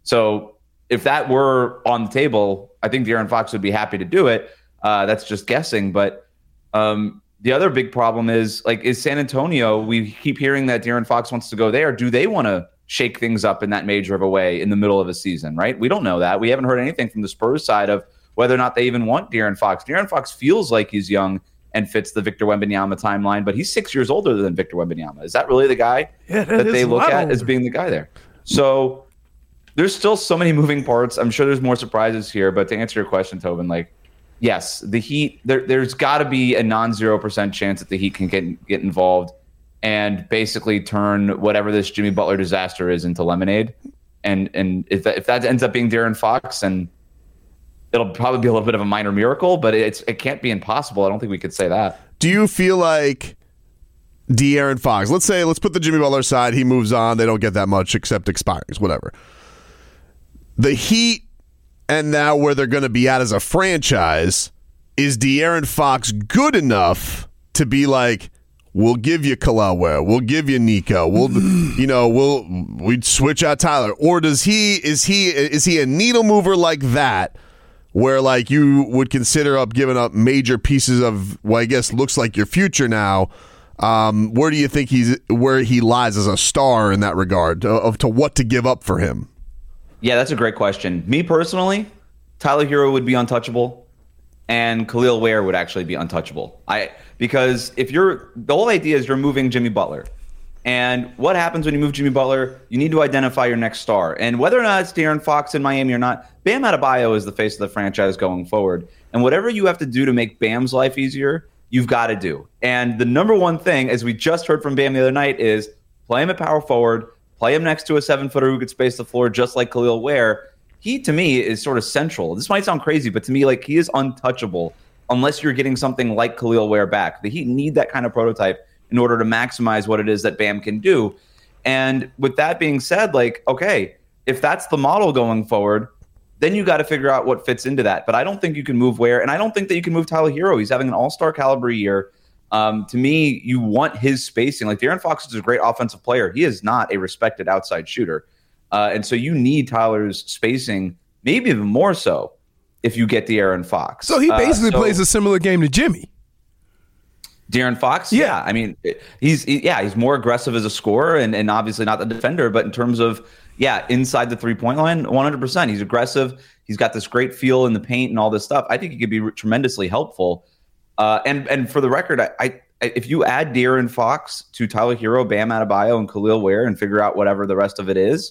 So if that were on the table, I think De'Aaron Fox would be happy to do it. Uh, that's just guessing. But um, the other big problem is, like, is San Antonio, we keep hearing that De'Aaron Fox wants to go there. Do they want to shake things up in that major of a way in the middle of a season, right? We don't know that. We haven't heard anything from the Spurs side of whether or not they even want De'Aaron Fox. De'Aaron Fox feels like he's young and fits the Victor Wembanyama timeline, but he's six years older than Victor Wembanyama. Is that really the guy yeah, that, that they look at older. as being the guy there? So there's still so many moving parts. I'm sure there's more surprises here, but to answer your question, Tobin, like, yes, the Heat, there, there's got to be a non-zero percent chance that the Heat can get get involved and basically turn whatever this Jimmy Butler disaster is into lemonade. And and if that, if that ends up being De'Aaron Fox, and it'll probably be a little bit of a minor miracle, but it's it can't be impossible. I don't think we could say that. Do you feel like De'Aaron Fox, let's say, let's put the Jimmy Butler side, he moves on, they don't get that much except expirings, whatever. The Heat, and now where they're going to be at as a franchise, is De'Aaron Fox good enough to be like, we'll give you Khalil Ware, we'll give you Nico, we'll, you know, we'll we'd switch out Tyler, or does he is he is he a needle mover like that, where like you would consider up giving up major pieces of what I guess looks like your future now? Um, where do you think he's where he lies as a star in that regard of, of to what to give up for him? Yeah, that's a great question. Me personally, Tyler Hero would be untouchable, and Khalil Ware would actually be untouchable. I because if you're the whole idea is you're moving Jimmy Butler, and what happens when you move Jimmy Butler? You need to identify your next star, and whether or not it's De'Aaron Fox in Miami or not, Bam Adebayo is the face of the franchise going forward, and whatever you have to do to make Bam's life easier, you've got to do. And the number one thing, as we just heard from Bam the other night, is play him at power forward. Play him next to a seven-footer who could space the floor just like Khalil Ware. He, to me, is sort of central. This might sound crazy, but to me, like, he is untouchable unless you're getting something like Khalil Ware back. The Heat need that kind of prototype in order to maximize what it is that Bam can do. And with that being said, like, okay, if that's the model going forward, then you got to figure out what fits into that. But I don't think you can move Ware, and I don't think that you can move Tyler Hero. He's having an all-star caliber year. Um, to me, you want his spacing. Like, De'Aaron Fox is a great offensive player. He is not a respected outside shooter. Uh, and so you need Tyler's spacing, maybe even more so, if you get De'Aaron Fox. So he basically uh, so plays a similar game to Jimmy. De'Aaron Fox? Yeah. yeah. I mean, he's he, yeah, he's more aggressive as a scorer and, and obviously not the defender. But in terms of, yeah, inside the three-point line, one hundred percent. He's aggressive. He's got this great feel in the paint and all this stuff. I think he could be tremendously helpful. Uh, and and for the record, I, I if you add De'Aaron Fox to Tyler Hero, Bam Adebayo, and Khalil Ware and figure out whatever the rest of it is,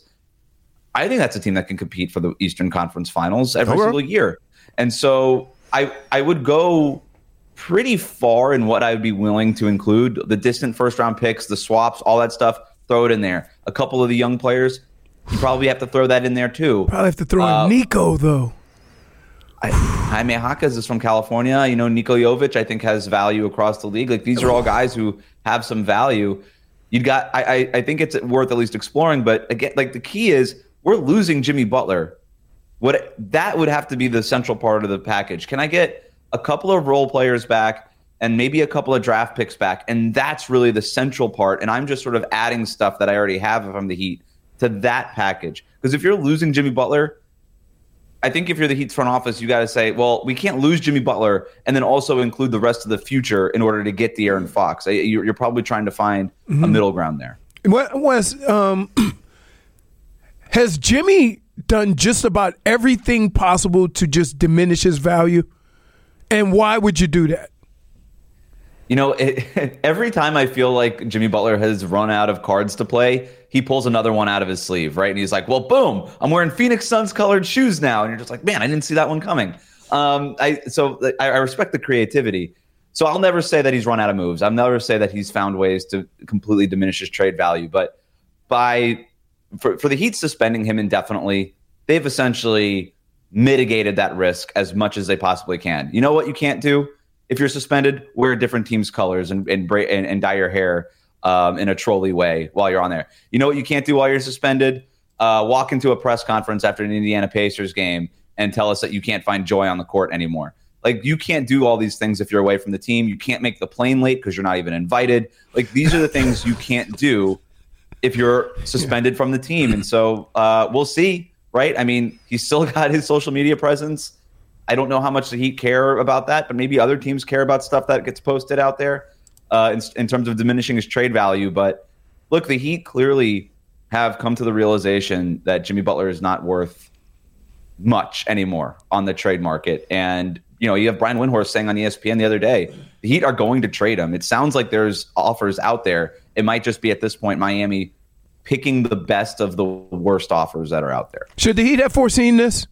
I think that's a team that can compete for the Eastern Conference Finals every Okay. single year. And so I I would go pretty far in what I would be willing to include. The distant first round picks, the swaps, all that stuff, throw it in there. A couple of the young players, you probably have to throw that in there too. Probably have to throw Uh, in Nico, though. I, Jaime Jaquez is from California. You know, Niko Jovic, I think, has value across the league. Like, these are all guys who have some value. You got, I, I, I think it's worth at least exploring. But again, like, the key is we're losing Jimmy Butler. What that would have to be the central part of the package. Can I get a couple of role players back and maybe a couple of draft picks back? And that's really the central part. And I'm just sort of adding stuff that I already have from the Heat to that package. Because if you're losing Jimmy Butler, I think if you're the Heat's front office, you got to say, well, we can't lose Jimmy Butler and then also include the rest of the future in order to get De'Aaron Fox. You're probably trying to find Mhm. a middle ground there. What was um, has Jimmy done just about everything possible to just diminish his value? And why would you do that? You know, it, every time I feel like Jimmy Butler has run out of cards to play, he pulls another one out of his sleeve, right? And he's like, well, boom, I'm wearing Phoenix Suns colored shoes now. And you're just like, man, I didn't see that one coming. Um, I So I, I respect the creativity. So I'll never say that he's run out of moves. I'll never say that he's found ways to completely diminish his trade value. But by for, for the Heat suspending him indefinitely, they've essentially mitigated that risk as much as they possibly can. You know what you can't do? If you're suspended, wear a different team's colors and and, bra- and, and dye your hair um, in a trolley way while you're on there. You know what you can't do while you're suspended? Uh, walk into a press conference after an Indiana Pacers game and tell us that you can't find joy on the court anymore. Like, you can't do all these things if you're away from the team. You can't make the plane late because you're not even invited. Like, these are the things you can't do if you're suspended from the team. And so uh, we'll see, right? I mean, he's still got his social media presence. I don't know how much the Heat care about that, but maybe other teams care about stuff that gets posted out there uh, in, in terms of diminishing his trade value. But look, the Heat clearly have come to the realization that Jimmy Butler is not worth much anymore on the trade market. And, you know, you have Brian Windhorst saying on E S P N the other day, the Heat are going to trade him. It sounds like there's offers out there. It might just be at this point Miami picking the best of the worst offers that are out there. Should the Heat have foreseen this?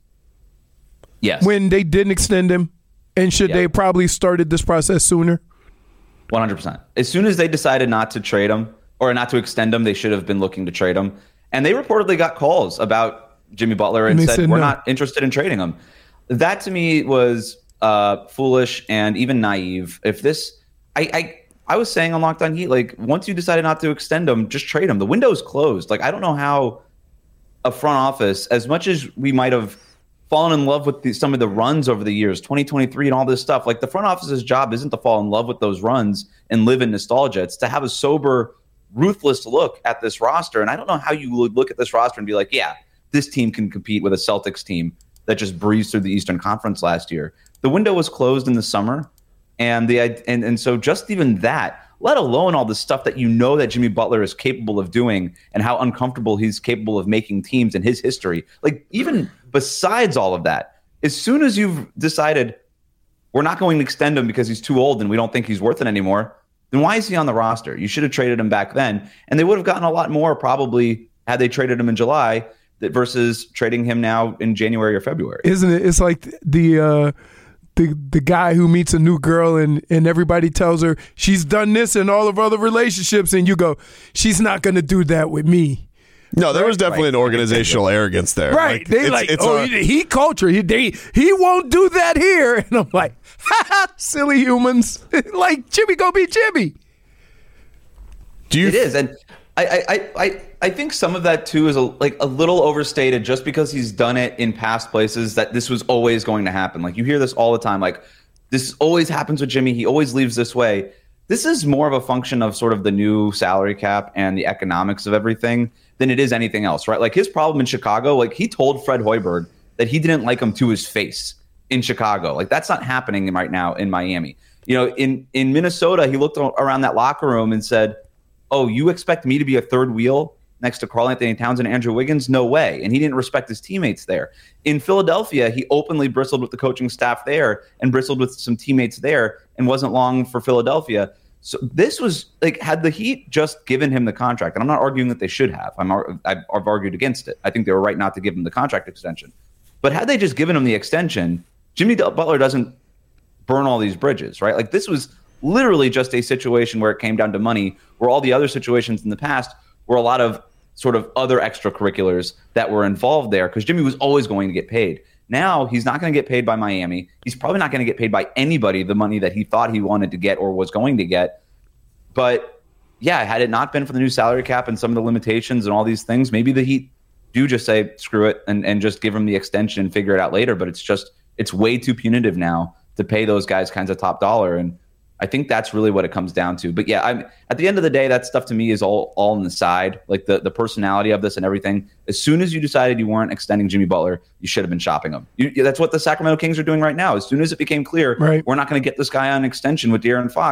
Yes. When they didn't extend him? And should Yep. they probably started this process sooner? one hundred percent. As soon as they decided not to trade him or not to extend him, they should have been looking to trade him. And they reportedly got calls about Jimmy Butler and, And they said, said we're no. not interested in trading him. That to me was uh, foolish and even naive. If this, I, I, I was saying on Locked On Heat, like, once you decided not to extend him, just trade him. The window's closed. Like, I don't know how a front office, as much as we might have fallen in love with the, some of the runs over the years, twenty twenty-three and all this stuff, like, the front office's job isn't to fall in love with those runs and live in nostalgia. It's to have a sober, ruthless look at this roster. And I don't know how you would look at this roster and be like, yeah, this team can compete with a Celtics team that just breezed through the Eastern Conference last year. The window was closed in the summer. And the and, and so just even that, let alone all the stuff that you know that Jimmy Butler is capable of doing and how uncomfortable he's capable of making teams in his history. Like, even besides all of that, as soon as you've decided we're not going to extend him because he's too old and we don't think he's worth it anymore, then why is he on the roster? You should have traded him back then. And they would have gotten a lot more probably had they traded him in July versus trading him now in January or February. Isn't it? It's like the uh, the the guy who meets a new girl and, and everybody tells her she's done this in all of her other relationships, and you go, she's not going to do that with me. No, there Right? was definitely an organizational arrogance there. Right. Like, they it's- like, it's oh, a- he, he culture. He, they, he won't do that here. And I'm like, ha ha, silly humans. Like, Jimmy, go be Jimmy. Do you it is, and I, I, I, I think some of that too is a, like a little overstated, just because he's done it in past places. That this was always going to happen. Like, you hear this all the time. Like, this always happens with Jimmy. He always leaves this way. This is more of a function of sort of the new salary cap and the economics of everything than it is anything else, right? Like, his problem in Chicago, like, he told Fred Hoiberg that he didn't like him to his face in Chicago. Like, that's not happening right now in Miami. You know, in in Minnesota, he looked around that locker room and said, oh, you expect me to be a third wheel next to Karl Anthony Towns and Andrew Wiggins? No way. And he didn't respect his teammates there. In Philadelphia, he openly bristled with the coaching staff there and bristled with some teammates there, and wasn't long for Philadelphia. So this was like, had the Heat just given him the contract, and I'm not arguing that they should have. I'm, I've, I've argued against it. I think they were right not to give him the contract extension. But had they just given him the extension, Jimmy Butler doesn't burn all these bridges, right? Like, this was literally just a situation where it came down to money, where all the other situations in the past were a lot of sort of other extracurriculars that were involved there, because Jimmy was always going to get paid. Now he's not going to get paid by Miami. He's probably not going to get paid by anybody the money that he thought he wanted to get or was going to get. But yeah, had it not been for the new salary cap and some of the limitations and all these things, maybe the Heat do just say, screw it, and, and just give him the extension and figure it out later. But it's just, it's way too punitive now to pay those guys kinds of top dollar. And I think that's really what it comes down to. But yeah, I'm, at the end of the day, that stuff to me is all all on the side, like the, the personality of this and everything. As soon as you decided you weren't extending Jimmy Butler, you should have been shopping him. You, that's what the Sacramento Kings are doing right now. As soon as it became clear, right, we're not going to get this guy on extension with De'Aaron Fox,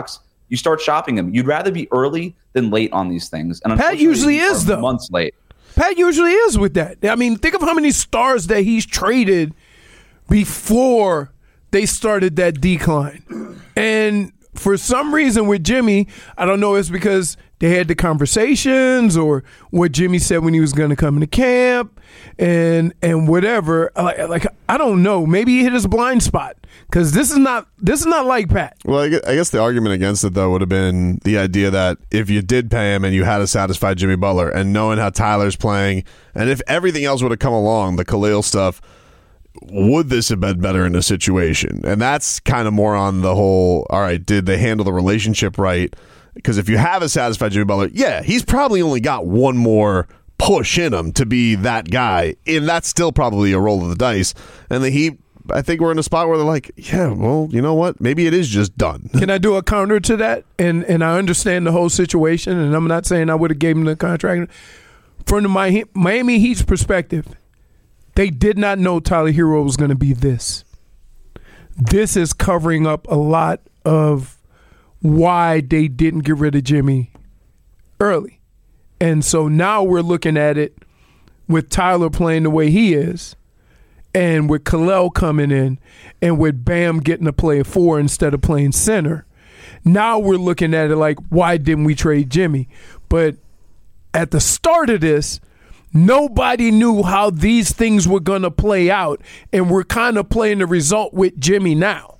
you start shopping him. You'd rather be early than late on these things. And Pat usually is, though. Months late. Pat usually is with that. I mean, think of how many stars that he's traded before they started that decline. And for some reason with Jimmy, I don't know if it's because they had the conversations or what Jimmy said when he was going to come into camp and and whatever. Like, like I don't know. Maybe he hit his blind spot because this is not this is not like Pat. Well, I guess, I guess the argument against it, though, would have been the idea that if you did pay him and you had to satisfy Jimmy Butler and knowing how Tyler's playing, and if everything else would have come along, the Khalil stuff, would this have been better in a situation? And that's kind of more on the whole, all right, did they handle the relationship right? Because if you have a satisfied Jimmy Butler, yeah, he's probably only got one more push in him to be that guy, and that's still probably a roll of the dice. And the Heat, I think we're in a spot where they're like, yeah, well, you know what? Maybe it is just done. Can I do a counter to that? And and I understand the whole situation, and I'm not saying I would have gave him the contract. From the Miami Heat's perspective, they did not know Tyler Hero was going to be this. This is covering up a lot of why they didn't get rid of Jimmy early. And so now we're looking at it with Tyler playing the way he is and with Khalil coming in and with Bam getting to play a four instead of playing center. Now we're looking at it like, why didn't we trade Jimmy? But at the start of this, nobody knew how these things were going to play out, and we're kind of playing the result with Jimmy now.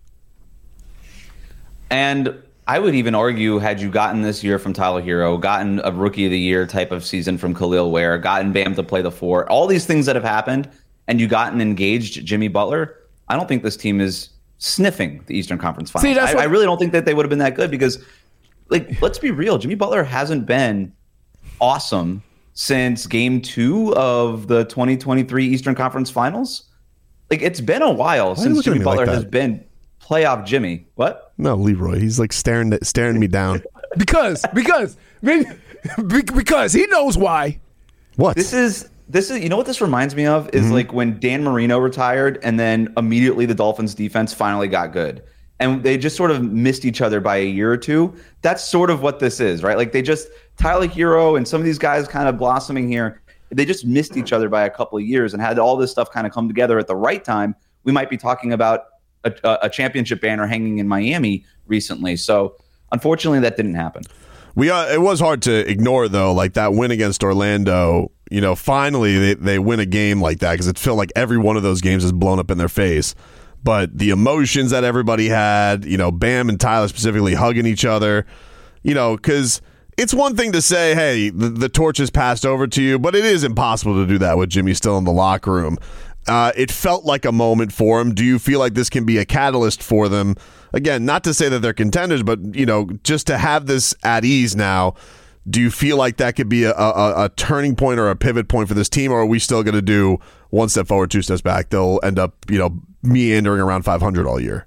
And I would even argue, had you gotten this year from Tyler Hero, gotten a Rookie of the Year type of season from Khalil Ware, gotten Bam to play the four, all these things that have happened, and you gotten engaged Jimmy Butler, I don't think this team is sniffing the Eastern Conference Finals. See, that's I, what- I really don't think that they would have been that good because, like, let's be real, Jimmy Butler hasn't been awesome since game two of the twenty twenty-three Eastern Conference Finals. Like, it's been a while Why since Jimmy Butler like has been playoff Jimmy. What? No, Leroy. He's like staring staring me down. because, because, because he knows why. What? This is, this is, you know what this reminds me of? Is mm-hmm. like when Dan Marino retired and then immediately the Dolphins defense finally got good. And they just sort of missed each other by a year or two. That's sort of what this is, right? Like they just, Tyler Hero and some of these guys kind of blossoming here, they just missed each other by a couple of years and had all this stuff kind of come together at the right time. We might be talking about a, a championship banner hanging in Miami recently. So unfortunately that didn't happen. We uh, it was hard to ignore, though, like that win against Orlando. You know, finally they, they win a game like that because it felt like every one of those games is blown up in their face. But the emotions that everybody had, you know, Bam and Tyler specifically hugging each other, you know, because it's one thing to say, hey, the, the torch is passed over to you, but it is impossible to do that with Jimmy still in the locker room. Uh, it felt like a moment for him. Do you feel like this can be a catalyst for them? Again, not to say that they're contenders, but, you know, just to have this at ease now, do you feel like that could be a, a, a turning point or a pivot point for this team, or are we still going to do one step forward, two steps back? They'll end up, you know, meandering around five hundred all year.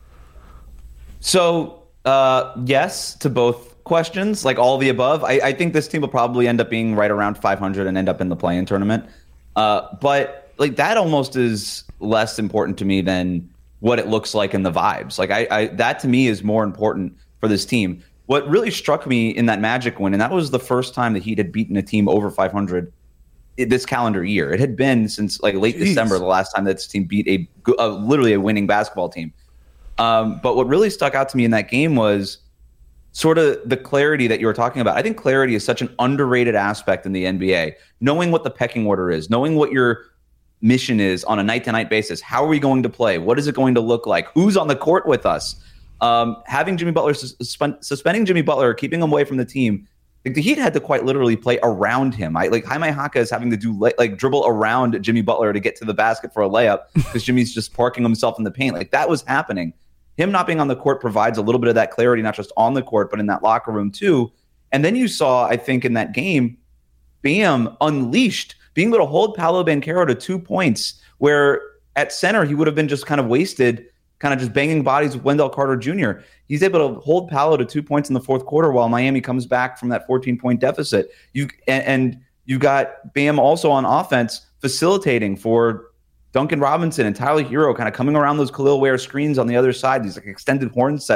So, uh, yes to both questions, like all the above. I, I think this team will probably end up being right around five hundred and end up in the play-in tournament. Uh, but like that almost is less important to me than what it looks like in the vibes. Like I, I that to me is more important for this team. What really struck me in that Magic win, and that was the first time the Heat had beaten a team over five hundred this calendar year. It had been since like late Jeez. December the last time that this team beat a, a literally a winning basketball team. Um, but what really stuck out to me in that game was sort of the clarity that you were talking about. I think clarity is such an underrated aspect in the N B A. Knowing what the pecking order is, knowing what your mission is on a night-to-night basis. How are we going to play? What is it going to look like? Who's on the court with us? Um, having Jimmy Butler, suspend, suspending Jimmy Butler, keeping him away from the team, like the Heat had to quite literally play around him. I like Jaime Jaquez is having to do like, like dribble around Jimmy Butler to get to the basket for a layup because Jimmy's just parking himself in the paint. Like that was happening. Him not being on the court provides a little bit of that clarity, not just on the court, but in that locker room too. And then you saw, I think, in that game, Bam unleashed, being able to hold Paolo Banchero to two points, where at center he would have been just kind of wasted, kind of just banging bodies with Wendell Carter Junior He's able to hold Paolo to two points in the fourth quarter while Miami comes back from that fourteen-point deficit. You and, and you got Bam also on offense facilitating for Duncan Robinson and Tyler Hero, kind of coming around those Khalil Ware screens on the other side, these like extended horns that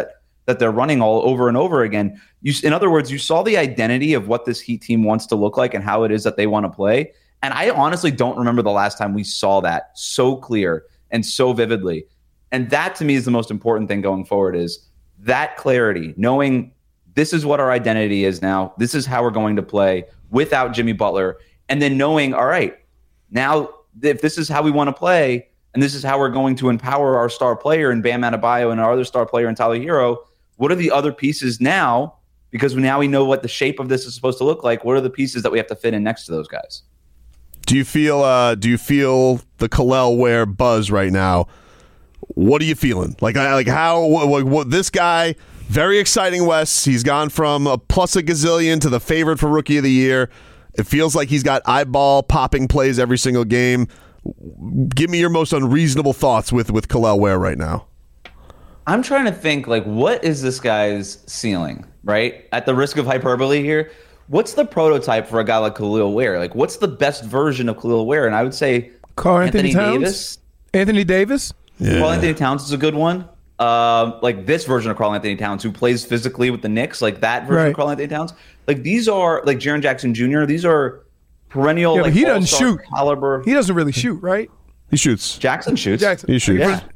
that they're running all over and over again. You, in other words, you saw the identity of what this Heat team wants to look like and how it is that they want to play. And I honestly don't remember the last time we saw that so clear and so vividly. And that to me is the most important thing going forward, is that clarity, knowing this is what our identity is now. This is how we're going to play without Jimmy Butler. And then knowing, all right, now if this is how we want to play and this is how we're going to empower our star player in Bam Adebayo and our other star player in Tyler Hero, what are the other pieces now? Because now we know what the shape of this is supposed to look like. What are the pieces that we have to fit in next to those guys? Do you feel uh, do you feel the Kel'el Ware buzz right now? What are you feeling? Like, like how what, what, this guy, very exciting, Wes. He's gone from a plus a gazillion to the favorite for Rookie of the Year. It feels like he's got eyeball popping plays every single game. Give me your most unreasonable thoughts with, with Kel'el Ware right now. I'm trying to think, like, what is this guy's ceiling, right? At the risk of hyperbole here, what's the prototype for a guy like Kel'el Ware? Like, what's the best version of Kel'el Ware? And I would say Karl Anthony, Anthony Towns? Davis. Anthony Davis? Yeah. Karl Anthony Towns is a good one. Uh, like this version of Karl Anthony Towns, who plays physically with the Knicks, like that version Right. of Karl Anthony Towns. Like these are like Jaren Jackson Junior These are perennial. Yeah, but like, he doesn't all-star shoot. Caliber. He doesn't really shoot, right? He shoots. Jackson shoots. Jackson. He shoots. Yeah.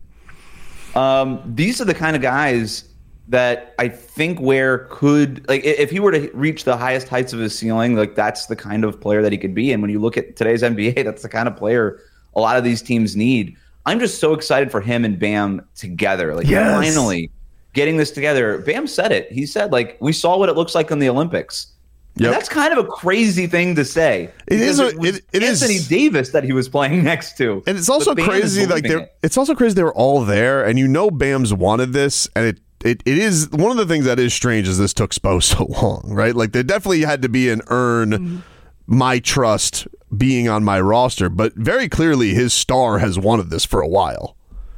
Um, these are the kind of guys that I think Ware could, like, if he were to reach the highest heights of his ceiling, like that's the kind of player that he could be. And when you look at today's N B A, that's the kind of player a lot of these teams need. I'm just so excited for him and Bam together. Like Yes. finally getting this together. Bam said it. He said, like, we saw what it looks like in the Olympics. Yep. And that's kind of a crazy thing to say. It is. A, It, was it, it is. Anthony Davis that he was playing next to. And it's also But Bam is crazy. Like believing they're. it. It's also crazy they were all there, and you know Bam's wanted this, and it. It, it is one of the things that is strange is this took Spo so long, right? Like there definitely had to be an earn mm-hmm. my trust being on my roster, but very clearly his star has wanted this for a while.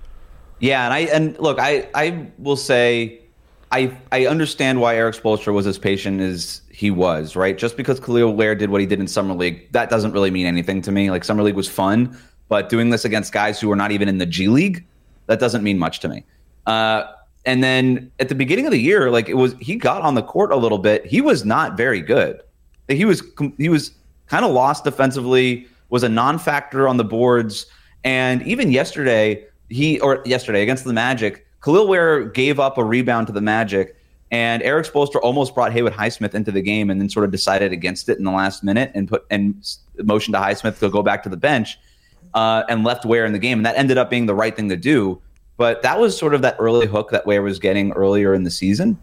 Yeah, and I and look, I, I will say I I understand why Eric Spoelstra was as patient as he was, right? Just because Kel'el Ware did what he did in Summer League, that doesn't really mean anything to me. Like Summer League was fun, but doing this against guys who are not even in the G League, that doesn't mean much to me. Uh, and then at the beginning of the year, like it was, he got on the court a little bit. He was not very good. He was he was kind of lost defensively, was a non-factor on the boards, and even yesterday. He or yesterday against the Magic, Kel'el Ware gave up a rebound to the Magic, and Eric Spoelstra almost brought Haywood Highsmith into the game, and then sort of decided against it in the last minute and put and motioned to Highsmith to go back to the bench, uh, and left Ware in the game, and that ended up being the right thing to do. But that was sort of that early hook that Ware was getting earlier in the season.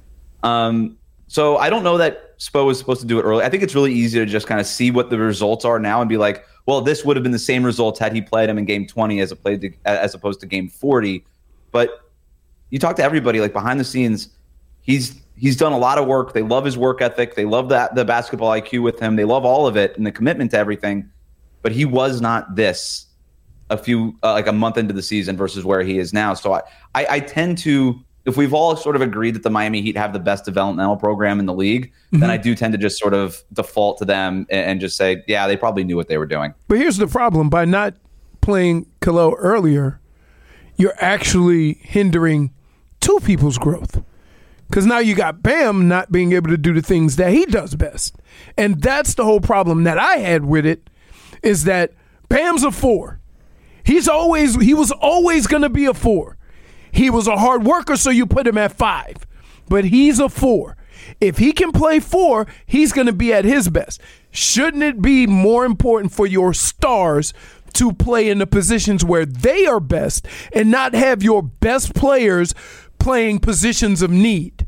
Um, so I don't know that Spo was supposed to do it early. I think it's really easy to just kind of see what the results are now and be like, well, this would have been the same results had he played him in game twenty as, a played to, as opposed to game forty. But you talk to everybody, like behind the scenes, he's he's done a lot of work. They love his work ethic. They love that the basketball I Q with him. They love all of it and the commitment to everything. But he was not this a few uh, like a month into the season versus where he is now. So I, I, I tend to, if we've all sort of agreed that the Miami Heat have the best developmental program in the league, mm-hmm. then I do tend to just sort of default to them and, and just say, yeah, they probably knew what they were doing. But here's the problem. By not playing Kel'el earlier, you're actually hindering two people's growth. Because now you got Bam not being able to do the things that he does best. And that's the whole problem that I had with it, is that Bam's a four. He's always he was always going to be a four. He was a hard worker, so you put him at five. But he's a four. If he can play four, he's going to be at his best. Shouldn't it be more important for your stars to play in the positions where they are best and not have your best players playing positions of need?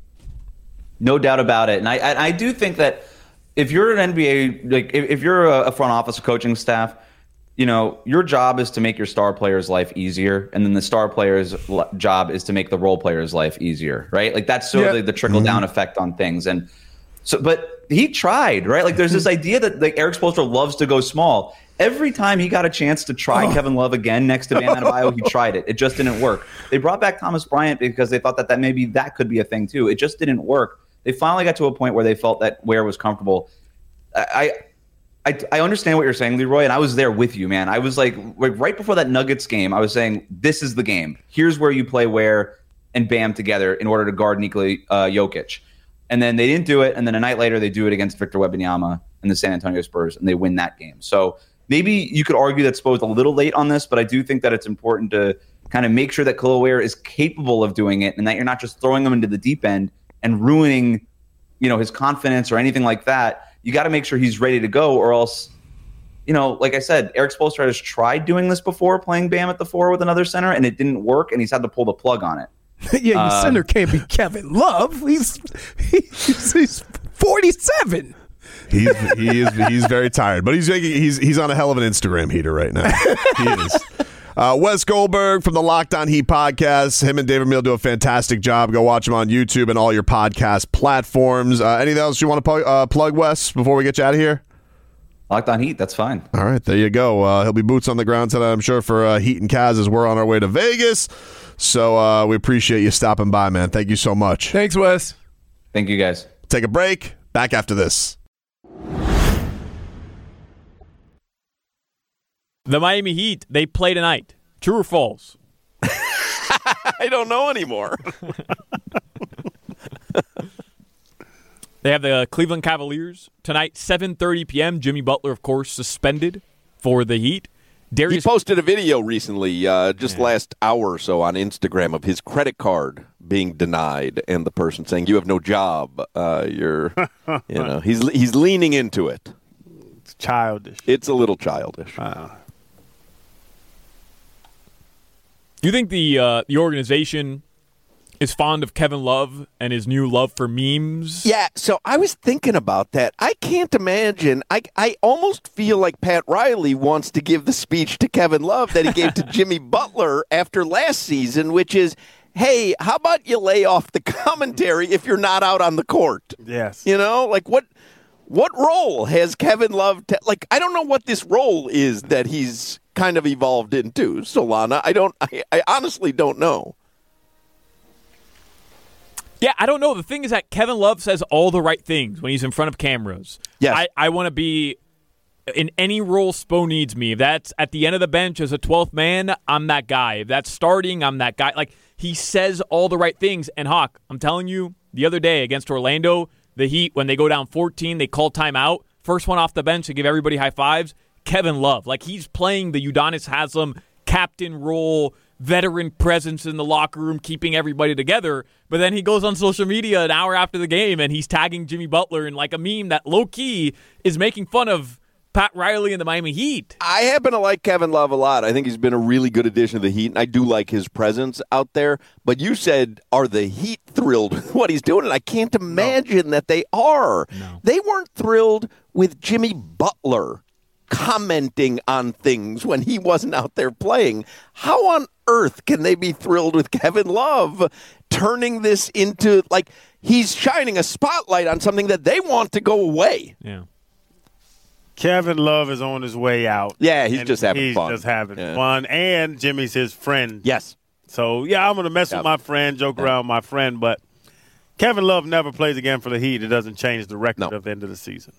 No doubt about it. And I, I, I do think that if you're an N B A, like if, if you're a front office coaching staff, you know, your job is to make your star player's life easier, and then the star player's job is to make the role player's life easier, right? Like that's sort of yeah. the, the trickle down mm-hmm. effect on things. And so, but he tried, right? Like there's this idea that like Eric Spoelstra loves to go small. Every time he got a chance to try oh. Kevin Love again next to Bam Adebayo, he tried it. It just didn't work. They brought back Thomas Bryant because they thought that, that maybe that could be a thing too. It just didn't work. They finally got to a point where they felt that Ware was comfortable. I, I, I understand what you're saying, Leroy, and I was there with you, man. I was like, right before that Nuggets game, I was saying, this is the game. Here's where you play Ware. and Bam together in order to guard Nikola uh, Jokic. And then they didn't do it. And then a night later, they do it against Victor Wembanyama and the San Antonio Spurs, and they win that game. So maybe you could argue that Spo's a little late on this, but I do think that it's important to kind of make sure that Kel'el Ware is capable of doing it and that you're not just throwing him into the deep end and ruining, you know, his confidence or anything like that. You got to make sure he's ready to go, or else, you know, like I said, Eric Spoelstra has tried doing this before, playing Bam at the four with another center, and it didn't work, and he's had to pull the plug on it. Yeah, your um, center can't be Kevin Love. He's he's, he's forty-seven. He's he is he's very tired, but he's making he's he's on a hell of an Instagram heater right now. He is. Uh, Wes Goldberg from the Locked On Heat podcast. Him and David Meal do a fantastic job. Go watch him on YouTube and all your podcast platforms. Uh, anything else you want to pu- uh, plug, Wes, before we get you out of here? Locked On Heat, that's fine. All right, there you go. Uh, he'll be boots on the ground tonight, I'm sure, for uh, Heat and Kaz as we're on our way to Vegas. So uh, we appreciate you stopping by, man. Thank you so much. Thanks, Wes. Thank you, guys. Take a break. Back after this. The Miami Heat, they play tonight. True or false? I don't know anymore. They have the Cleveland Cavaliers tonight, seven thirty p.m. Jimmy Butler, of course, suspended for the Heat. Darius he posted a video recently, uh, just yeah. last hour or so on Instagram of his credit card being denied and the person saying, "You have no job." Uh, you're, you know, he's he's leaning into it. It's childish. It's a little childish. Wow. You think the uh, the organization is fond of Kevin Love and his new love for memes? Yeah, so I was thinking about that. I can't imagine. I, I almost feel like Pat Riley wants to give the speech to Kevin Love that he gave to Jimmy Butler after last season, which is, hey, how about you lay off the commentary if you're not out on the court? Yes. You know, like what what role has Kevin Love te- like I don't know what this role is that he's kind of evolved into, Solana. I don't I, I honestly don't know. Yeah, I don't know. The thing is that Kevin Love says all the right things when he's in front of cameras. Yes. I, I want to be in any role Spo needs me. If that's at the end of the bench as a twelfth man, I'm that guy. If that's starting, I'm that guy. Like, he says all the right things. And, Hawk, I'm telling you, the other day against Orlando, the Heat, when they go down fourteen, they call timeout. First one off the bench to give everybody high fives, Kevin Love. Like, he's playing the Udonis Haslem captain role, veteran presence in the locker room, keeping everybody together. But then he goes on social media an hour after the game and he's tagging Jimmy Butler in like a meme that low-key is making fun of Pat Riley and the Miami Heat. I happen to like Kevin Love a lot. I think he's been a really good addition to the Heat, and I do like his presence out there. But you said, are the Heat thrilled with what he's doing? And I can't imagine no. that they are. No. They weren't thrilled with Jimmy Butler commenting on things when he wasn't out there playing. How on earth can they be thrilled with Kevin Love turning this into, like, he's shining a spotlight on something that they want to go away? Yeah. Kevin Love is on his way out. Yeah, he's just having he's fun. He's just having yeah. fun, and Jimmy's his friend. Yes. So, yeah, I'm going to mess yep. with my friend, joke yep. around with my friend, but Kevin Love never plays again for the Heat. It doesn't change the record no. of the end of the season.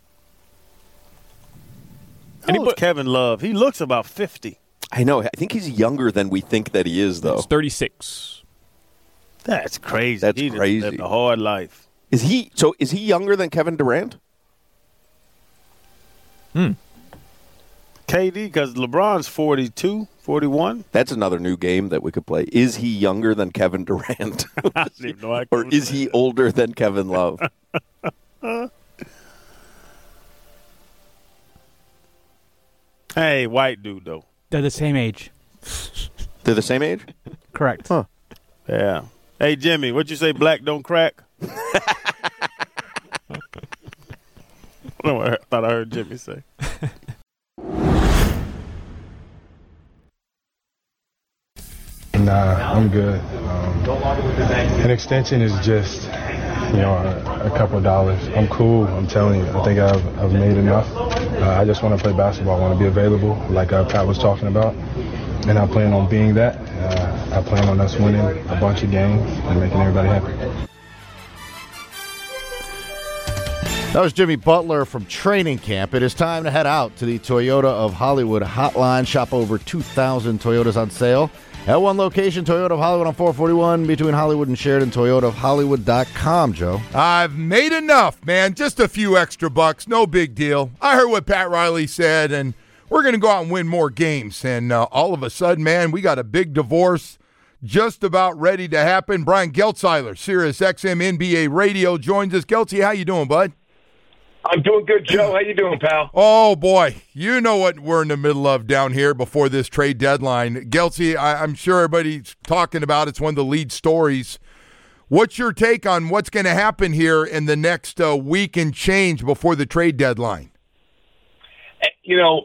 How old is Kevin Love? He looks about fifty. I know. I think he's younger than we think that he is, though. He's thirty-six. That's crazy. That's he crazy. Just lived a hard life. Is he? So is he younger than Kevin Durant? Hmm. K D, because LeBron's forty-two, forty-one. That's another new game that we could play. Is he younger than Kevin Durant? I didn't know I or is he older than Kevin Love? Hey, white dude, though. They're the same age. They're the same age? Correct. Huh. Yeah. Hey, Jimmy, what'd you say, black don't crack? I thought I heard Jimmy say. Nah, I'm good. Um, an extension is just, you know, a, a couple of dollars. I'm cool. I'm telling you. I think I've, I've made enough. Uh, I just want to play basketball. I want to be available, like uh, Pat was talking about. And I plan on being that. Uh, I plan on us winning a bunch of games and making everybody happy. That was Jimmy Butler from training camp. It is time to head out to the Toyota of Hollywood hotline. Shop over two thousand Toyotas on sale At one location, Toyota of Hollywood on four forty-one between Hollywood and Sheridan, Toyota of Hollywood dot com, Joe. I've made enough, man. Just a few extra bucks. No big deal. I heard what Pat Riley said, and we're going to go out and win more games. And uh, all of a sudden, man, we got a big divorce just about ready to happen. Brian Geltzeiler, Sirius X M N B A Radio, joins us. Geltzy, how you doing, bud? I'm doing good, Joe. How you doing, pal? Oh, boy. You know what we're in the middle of down here before this trade deadline. Geltzy, I- I'm sure everybody's talking about it. It's one of the lead stories. What's your take on what's going to happen here in the next uh, week and change before the trade deadline? You know,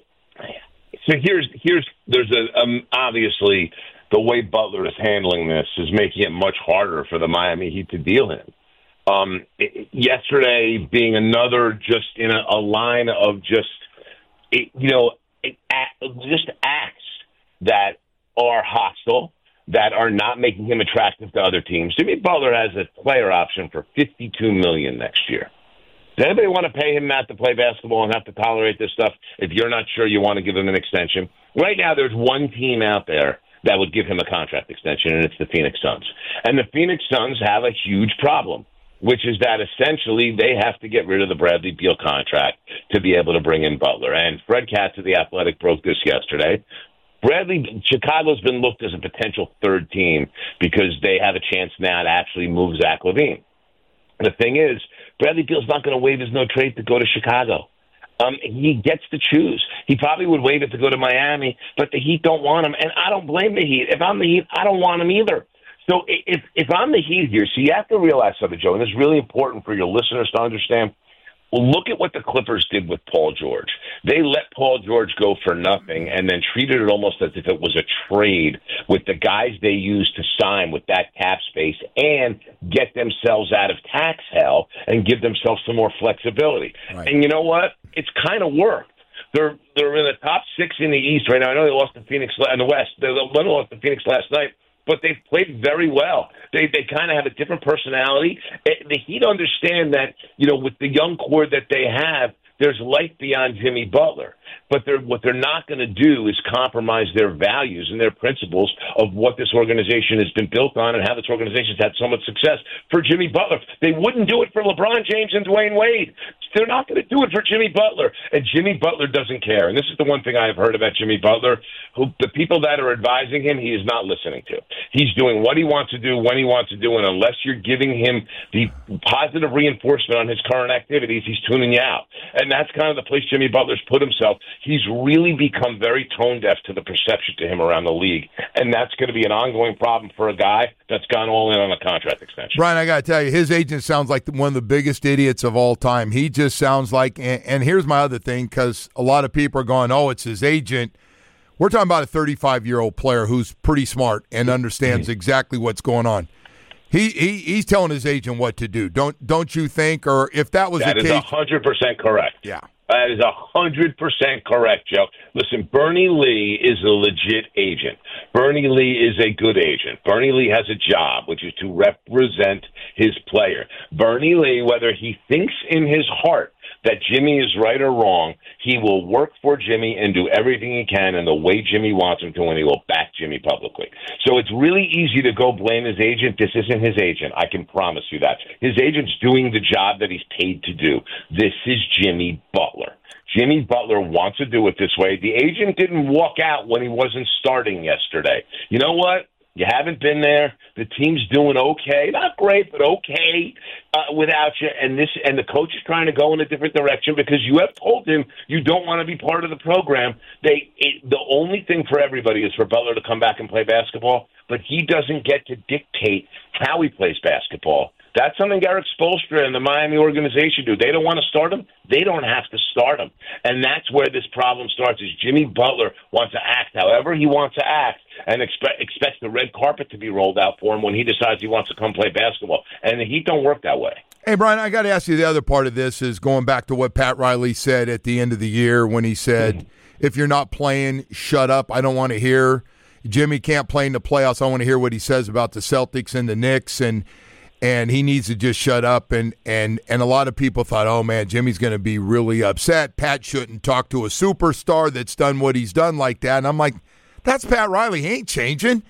so here's here's there's a um, obviously the way Butler is handling this is making it much harder for the Miami Heat to deal him. Um, it, yesterday being another just in a, a line of just, it, you know, it, just acts that are hostile, that are not making him attractive to other teams. Jimmy Butler has a player option for fifty-two million dollars next year. Does anybody want to pay him not to play basketball and have to tolerate this stuff if you're not sure you want to give him an extension? Right now, there's one team out there that would give him a contract extension, and it's the Phoenix Suns. And the Phoenix Suns have a huge problem, which is that essentially they have to get rid of the Bradley Beal contract to be able to bring in Butler. And Fred Katz of The Athletic broke this yesterday. Bradley, Chicago's been looked as a potential third team because they have a chance now to actually move Zach LaVine. The thing is, Bradley Beal's not going to waive his no trade to go to Chicago. Um, he gets to choose. He probably would waive it to go to Miami, but the Heat don't want him, and I don't blame the Heat. If I'm the Heat, I don't want him either. So if if I'm the Heat here, so you have to realize something, Joe, and it's really important for your listeners to understand. Well, look at what the Clippers did with Paul George. They let Paul George go for nothing and then treated it almost as if it was a trade with the guys they used to sign with that cap space and get themselves out of tax hell and give themselves some more flexibility. Right. And you know what? It's kind of worked. They're they're in the top six in the East right now. I know they lost to Phoenix in the West. They lost to Phoenix last night. But they've played very well. They they kind of have a different personality. The Heat understand that, you know, with the young core that they have, there's life beyond Jimmy Butler. But they're, what they're not going to do is compromise their values and their principles of what this organization has been built on and how this organization's had so much success for Jimmy Butler. They wouldn't do it for LeBron James and Dwayne Wade. They're not going to do it for Jimmy Butler. And Jimmy Butler doesn't care. And this is the one thing I've heard about Jimmy Butler. Who the people that are advising him, he is not listening to. He's doing what he wants to do, when he wants to do, and unless you're giving him the positive reinforcement on his current activities, he's tuning you out. And that's kind of the place Jimmy Butler's put himself. He's really become very tone deaf to the perception to him around the league. And that's going to be an ongoing problem for a guy that's gone all in on a contract extension. Brian, I got to tell you, his agent sounds like one of the biggest idiots of all time. He just sounds like, and, and here's my other thing, because a lot of people are going, oh, it's his agent. We're talking about a thirty-five-year-old player who's pretty smart and understands exactly what's going on. He, he he's telling his agent what to do. Don't don't you think? Or if that was that the is case, one hundred percent correct. Yeah. That is one hundred percent correct, Joe. Listen, Bernie Lee is a legit agent. Bernie Lee is a good agent. Bernie Lee has a job, which is to represent his player. Bernie Lee, whether he thinks in his heart that Jimmy is right or wrong, he will work for Jimmy and do everything he can in the way Jimmy wants him to, and he will back Jimmy publicly. So it's really easy to go blame his agent. This isn't his agent. I can promise you that. His agent's doing the job that he's paid to do. This is Jimmy Butler. Jimmy Butler wants to do it this way. The agent didn't walk out when he wasn't starting yesterday. You know what? You haven't been there. The team's doing okay, not great, but okay uh, without you. And this, and the coach is trying to go in a different direction because you have told him you don't want to be part of the program. They, it, the only thing for everybody is for Butler to come back and play basketball, but he doesn't get to dictate how he plays basketball. That's something Eric Spoelstra and the Miami organization do. They don't want to start him. They don't have to start him. And that's where this problem starts, is Jimmy Butler wants to act however he wants to act and expect, expects the red carpet to be rolled out for him when he decides he wants to come play basketball. And the Heat don't work that way. Hey, Brian, I got to ask you, the other part of this is going back to what Pat Riley said at the end of the year when he said, mm-hmm. if you're not playing, shut up. I don't want to hear. Jimmy can't play in the playoffs. I want to hear what he says about the Celtics and the Knicks, and and he needs to just shut up. And, and, and a lot of people thought, oh, man, Jimmy's going to be really upset. Pat shouldn't talk to a superstar that's done what he's done like that. And I'm like, that's Pat Riley. He ain't changing.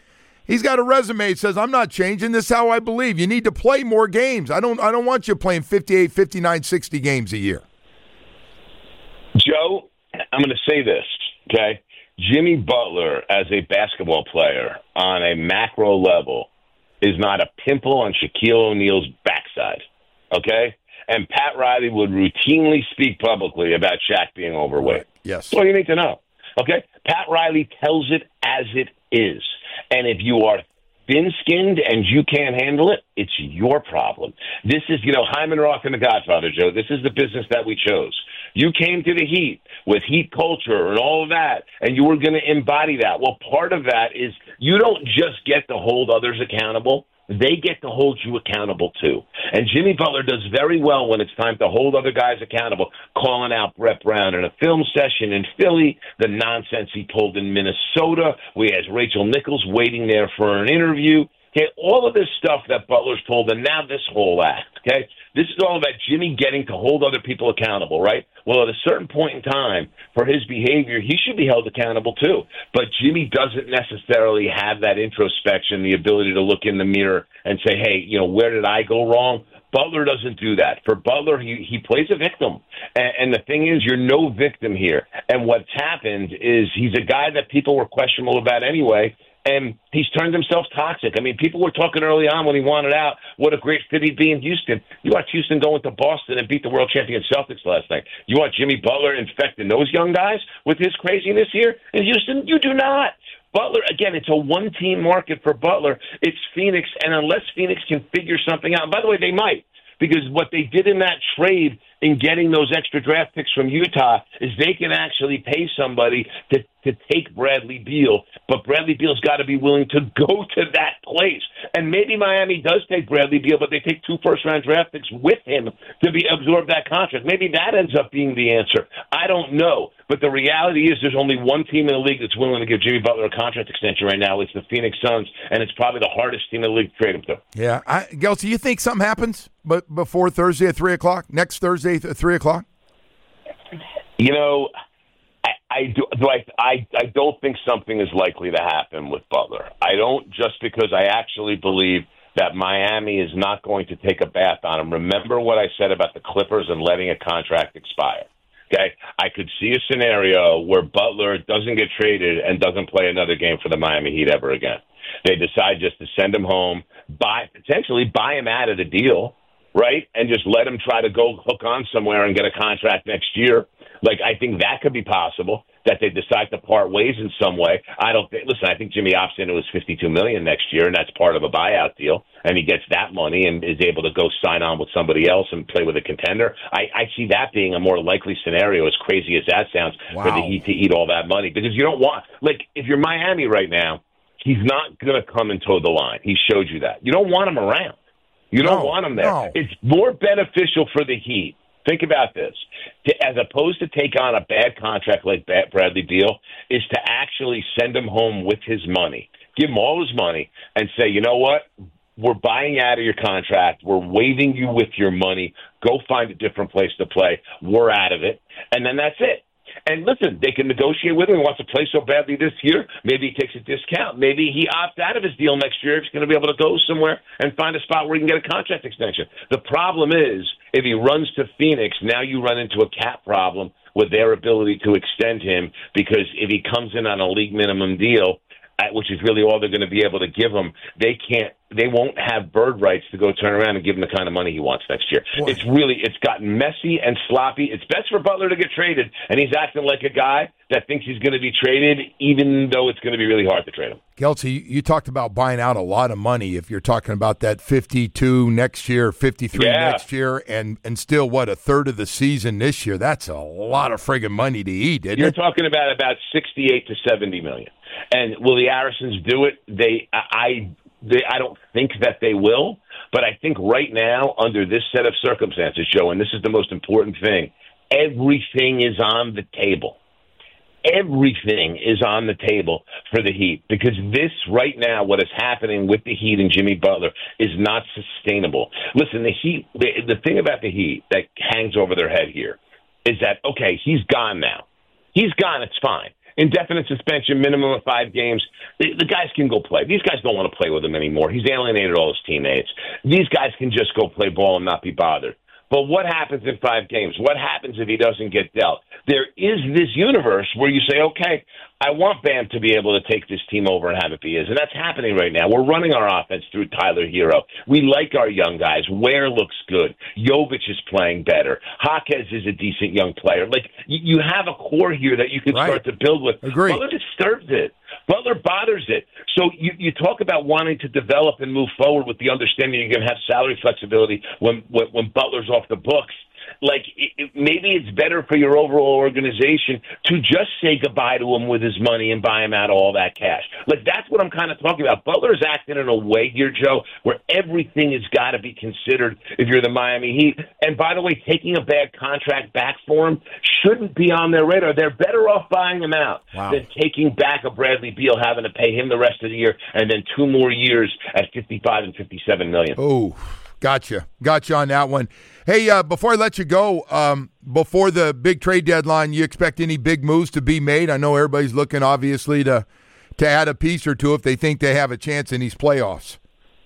He's got a resume that says, I'm not changing. This is how I believe. You need to play more games. I don't I don't want you playing fifty-eight, fifty-nine, sixty games a year. Joe, I'm going to say this, okay? Jimmy Butler, as a basketball player on a macro level, is not a pimple on Shaquille O'Neal's backside, okay? And Pat Riley would routinely speak publicly about Shaq being overweight. Yes. That's all you need to know, okay? Pat Riley tells it as it is. And if you are thin-skinned and you can't handle it, it's your problem. This is, you know, Hyman Roth and The Godfather, Joe. This is the business that we chose. You came to the Heat with Heat culture and all of that, and you were going to embody that. Well, part of that is you don't just get to hold others accountable. They get to hold you accountable, too. And Jimmy Butler does very well when it's time to hold other guys accountable, calling out Brett Brown in a film session in Philly, the nonsense he pulled in Minnesota. We had Rachel Nichols waiting there for an interview. Okay, all of this stuff that Butler's pulled, and now this whole act, okay? This is all about Jimmy getting to hold other people accountable, right? Well, at a certain point in time, for his behavior, he should be held accountable too. But Jimmy doesn't necessarily have that introspection, the ability to look in the mirror and say, hey, you know, where did I go wrong? Butler doesn't do that. For Butler, he, he plays a victim. And, and the thing is, you're no victim here. And what's happened is he's a guy that people were questionable about anyway, and he's turned himself toxic. I mean, people were talking early on when he wanted out, what a great fit he'd be in Houston. You watch Houston go into Boston and beat the world champion Celtics last night. You want Jimmy Butler infecting those young guys with his craziness here in Houston? You do not. Butler, again, it's a one-team market for Butler. It's Phoenix, and unless Phoenix can figure something out, and by the way, they might, because what they did in that trade in getting those extra draft picks from Utah is they can actually pay somebody to, to take Bradley Beal, but Bradley Beal's got to be willing to go to that place. And maybe Miami does take Bradley Beal, but they take two first-round draft picks with him to be absorb that contract. Maybe that ends up being the answer. I don't know. But the reality is there's only one team in the league that's willing to give Jimmy Butler a contract extension right now. It's the Phoenix Suns, and it's probably the hardest team in the league to trade him to. Yeah. I, Gelsey, you think something happens but before Thursday at three o'clock? Next Thursday at three o'clock? You know, I, I, do, do I, I, I don't think something is likely to happen with Butler. I don't, just because I actually believe that Miami is not going to take a bath on him. Remember what I said about the Clippers and letting a contract expire. Okay, I could see a scenario where Butler doesn't get traded and doesn't play another game for the Miami Heat ever again. They decide just to send him home, buy potentially buy him out of the deal, right, and just let him try to go hook on somewhere and get a contract next year. Like, I think that could be possible, that they decide to part ways in some way. I don't think, listen, I think Jimmy opts into his fifty-two million dollars next year, and that's part of a buyout deal, and he gets that money and is able to go sign on with somebody else and play with a contender. I, I see that being a more likely scenario, as crazy as that sounds, wow. for the Heat to eat all that money. Because you don't want, like, if you're Miami right now, he's not going to come and toe the line. He showed you that. You don't want him around. You don't no, want him there. No. It's more beneficial for the Heat. Think about this. To, as opposed to take on a bad contract like Bradley Beal, is to actually send him home with his money. Give him all his money and say, you know what? We're buying out of your contract. We're waiving you with your money. Go find a different place to play. We're out of it. And then that's it. And listen, they can negotiate with him. He wants to play so badly this year. Maybe he takes a discount. Maybe he opts out of his deal next year. He's going to be able to go somewhere and find a spot where he can get a contract extension. The problem is, if he runs to Phoenix, now you run into a cap problem with their ability to extend him, because if he comes in on a league minimum deal, which is really all they're going to be able to give him, they can't, they won't have bird rights to go turn around and give him the kind of money he wants next year. Boy. It's really, it's gotten messy and sloppy. It's best for Butler to get traded, and he's acting like a guy that thinks he's going to be traded, even though it's going to be really hard to trade him. Gelsey, you talked about buying out a lot of money. If you're talking about that fifty-two next year, fifty-three yeah. next year, and, and still, what, a third of the season this year, that's a lot of friggin' money to eat, isn't You're it? You're talking about about sixty-eight to seventy million. And will the Harrisons do it? They, I, they, I don't think that they will. But I think right now, under this set of circumstances, Joe, and this is the most important thing, everything is on the table. Everything is on the table for the Heat, because this right now, what is happening with the Heat and Jimmy Butler, is not sustainable. Listen, the Heat, the, the thing about the Heat that hangs over their head here is that, okay, he's gone now. He's gone. It's fine. indefinite suspension, minimum of five games. The, the guys can go play. These guys don't want to play with him anymore. He's alienated all his teammates. These guys can just go play ball and not be bothered. But what happens in five games? What happens if he doesn't get dealt? There is this universe where you say, okay, I want Bam to be able to take this team over and have it be his. And that's happening right now. We're running our offense through Tyler Hero. We like our young guys. Ware looks good. Jovic is playing better. Jaquez is a decent young player. Like, you, you have a core here that you can Right. start to build with. Agree. Butler disturbs it. Butler bothers it. So you, you talk about wanting to develop and move forward with the understanding you're going to have salary flexibility when, when, when Butler's off the books. Like, it, it, maybe it's better for your overall organization to just say goodbye to him with his money and buy him out of all that cash. Like, that's what I'm kind of talking about. Butler's acting in a way here, Joe, where everything has got to be considered if you're the Miami Heat. And by the way, taking a bad contract back for him shouldn't be on their radar. They're better off buying him out Wow. than taking back a Bradley Beal, having to pay him the rest of the year, and then two more years at fifty-five and fifty-seven million. Oh, gotcha. Gotcha on that one. Hey, uh, before I let you go, um, before the big trade deadline, you expect any big moves to be made? I know everybody's looking, obviously, to to add a piece or two if they think they have a chance in these playoffs.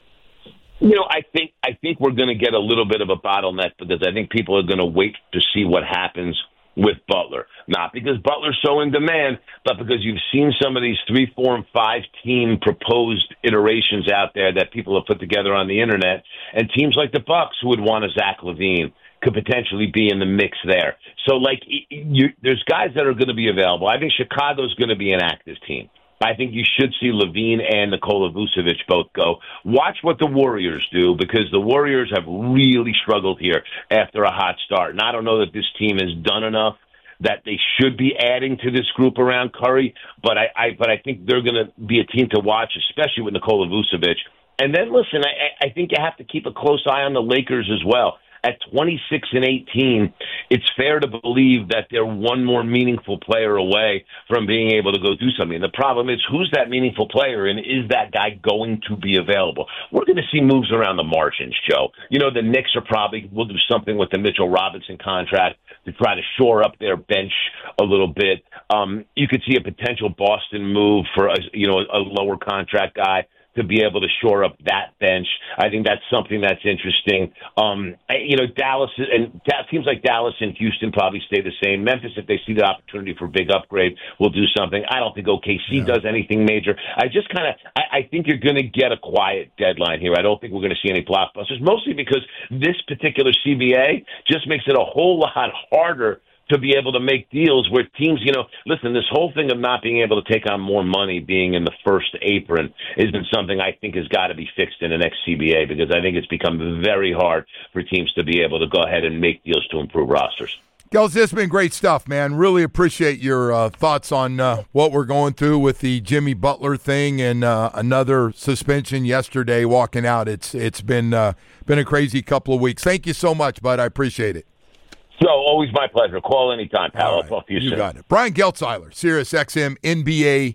You know, I think I think we're going to get a little bit of a bottleneck because I think people are going to wait to see what happens with Butler. Not because Butler's so in demand, but because you've seen some of these three, four, and five team proposed iterations out there that people have put together on the internet, and teams like the Bucks who would want a Zach LaVine could potentially be in the mix there. So, like, you, there's guys that are going to be available. I think Chicago's going to be an active team. I think you should see LaVine and Nikola Vucevic both go. Watch what the Warriors do, because the Warriors have really struggled here after a hot start. And I don't know that this team has done enough that they should be adding to this group around Curry, but I, I but I think they're going to be a team to watch, especially with Nikola Vucevic. And then, listen, I, I think you have to keep a close eye on the Lakers as well. At twenty-six and eighteen, it's fair to believe that they're one more meaningful player away from being able to go do something. The problem is, who's that meaningful player, and is that guy going to be available? We're going to see moves around the margins, Joe. You know, the Knicks are probably will do something with the Mitchell Robinson contract to try to shore up their bench a little bit. Um, you could see a potential Boston move for a, you know, a lower contract guy to be able to shore up that bench. I think that's something that's interesting. Um, you know, Dallas, and it seems like Dallas and Houston probably stay the same. Memphis, if they see the opportunity for a big upgrade, will do something. I don't think O K C yeah. does anything major. I just kind of, I, I think you're going to get a quiet deadline here. I don't think we're going to see any blockbusters, mostly because this particular C B A just makes it a whole lot harder to be able to make deals where teams, you know, listen, this whole thing of not being able to take on more money being in the first apron isn't something I think has got to be fixed in the next C B A, because I think it's become very hard for teams to be able to go ahead and make deals to improve rosters. Gels, this has been great stuff, man. Really appreciate your uh, thoughts on uh, what we're going through with the Jimmy Butler thing and uh, another suspension yesterday walking out. It's It's been, uh, been a crazy couple of weeks. Thank you so much, bud. I appreciate it. So, always my pleasure. Call anytime, pal. Right. I'll talk to you, you soon. You got it. Brian Geltzeiler, Sirius X M N B A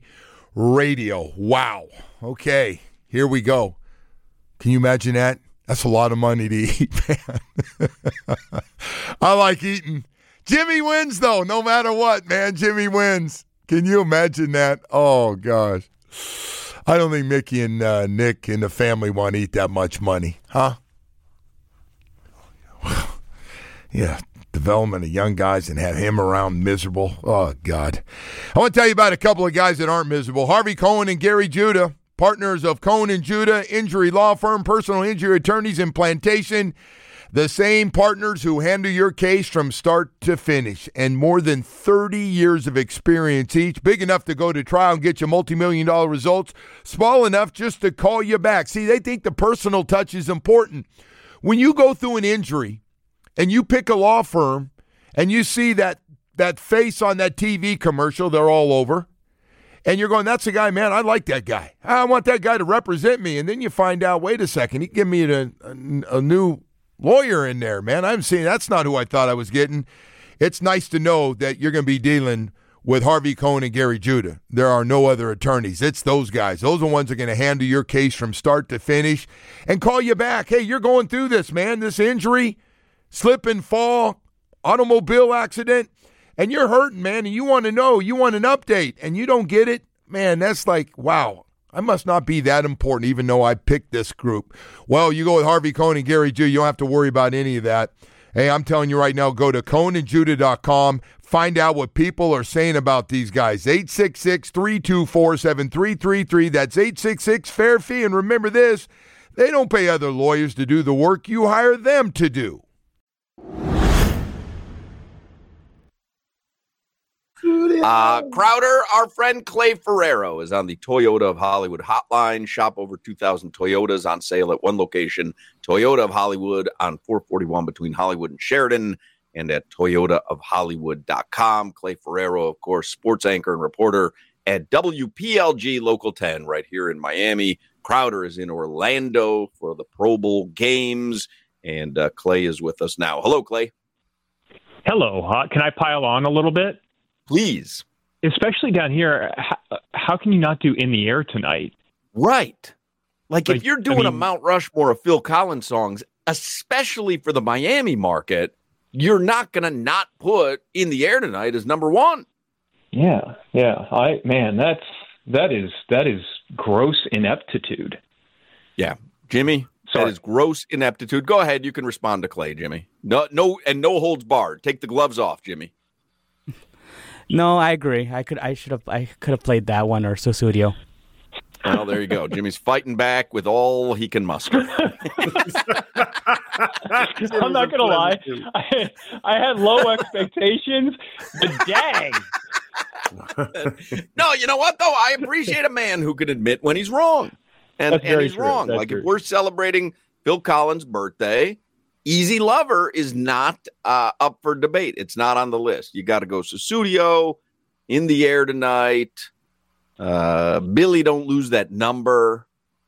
Radio. Wow. Okay, here we go. Can you imagine that? That's a lot of money to eat, man. I like eating. Jimmy wins, though, no matter what, man. Jimmy wins. Can you imagine that? Oh, gosh. I don't think Mickey and uh, Nick and the family want to eat that much money. Huh? Yeah. Development of young guys and have him around miserable. Oh, God. I want to tell you about a couple of guys that aren't miserable. Harvey Cohen and Gary Judah, partners of Cohen and Judah, injury law firm, personal injury attorneys in Plantation. The same partners who handle your case from start to finish, and more than thirty years of experience each, big enough to go to trial and get you multi-million dollar results, small enough just to call you back. See, they think the personal touch is important. When you go through an injury, and you pick a law firm, and you see that that face on that T V commercial, they're all over, and you're going, that's the guy, man, I like that guy. I want that guy to represent me. And then you find out, wait a second, he gave me a, a, a new lawyer in there, man. I'm seeing that's not who I thought I was getting. It's nice to know that you're going to be dealing with Harvey Cohen and Gary Judah. There are no other attorneys. It's those guys. Those are the ones that are going to handle your case from start to finish and call you back. Hey, you're going through this, man, this injury, slip and fall, automobile accident, and you're hurting, man, and you want to know, you want an update, and you don't get it, man, that's like, wow, I must not be that important, even though I picked this group. Well, you go with Harvey Cohn and Gary Jew, you don't have to worry about any of that. Hey, I'm telling you right now, go to cohn and judah dot com. Find out what people are saying about these guys. eight six six, three two four, seven three three three. That's eight six six, fair fee. And remember this, they don't pay other lawyers to do the work. You hire them to do. Uh, Crowder, our friend Clay Ferrero is on the Toyota of Hollywood hotline. Shop over two thousand Toyotas on sale at one location, Toyota of Hollywood on four forty-one between Hollywood and Sheridan, and at toyota of hollywood dot com. Clay Ferrero, of course, sports anchor and reporter at W P L G Local ten right here in Miami. Crowder is in Orlando for the Pro Bowl games, and uh, Clay is with us now. Hello, Clay. Hello. Uh, can I pile on a little bit? Please. Especially down here, how, how can you not do In the Air tonight? Right. Like, like if you're doing I mean, a Mount Rushmore of Phil Collins songs, especially for the Miami market, you're not going to not put In the Air tonight as number one. Yeah, yeah. I man, that's that is that is gross ineptitude. Yeah, Jimmy, Sorry. That is gross ineptitude. Go ahead, you can respond to Clay, Jimmy. No, no, and no holds barred. Take the gloves off, Jimmy. No, I agree. I could, I should have, I could have played that one or Susudio. Well, there you go. Jimmy's fighting back with all he can muster. I'm not gonna lie. I, I had low expectations, but dang. No, you know what though? I appreciate a man who can admit when he's wrong, and, and he's true. wrong. That's like true. If we're celebrating Phil Collins' birthday, Easy Lover is not uh, up for debate. It's not on the list. You got to go Susudio, In the Air tonight. Uh, Billy, Don't Lose That Number.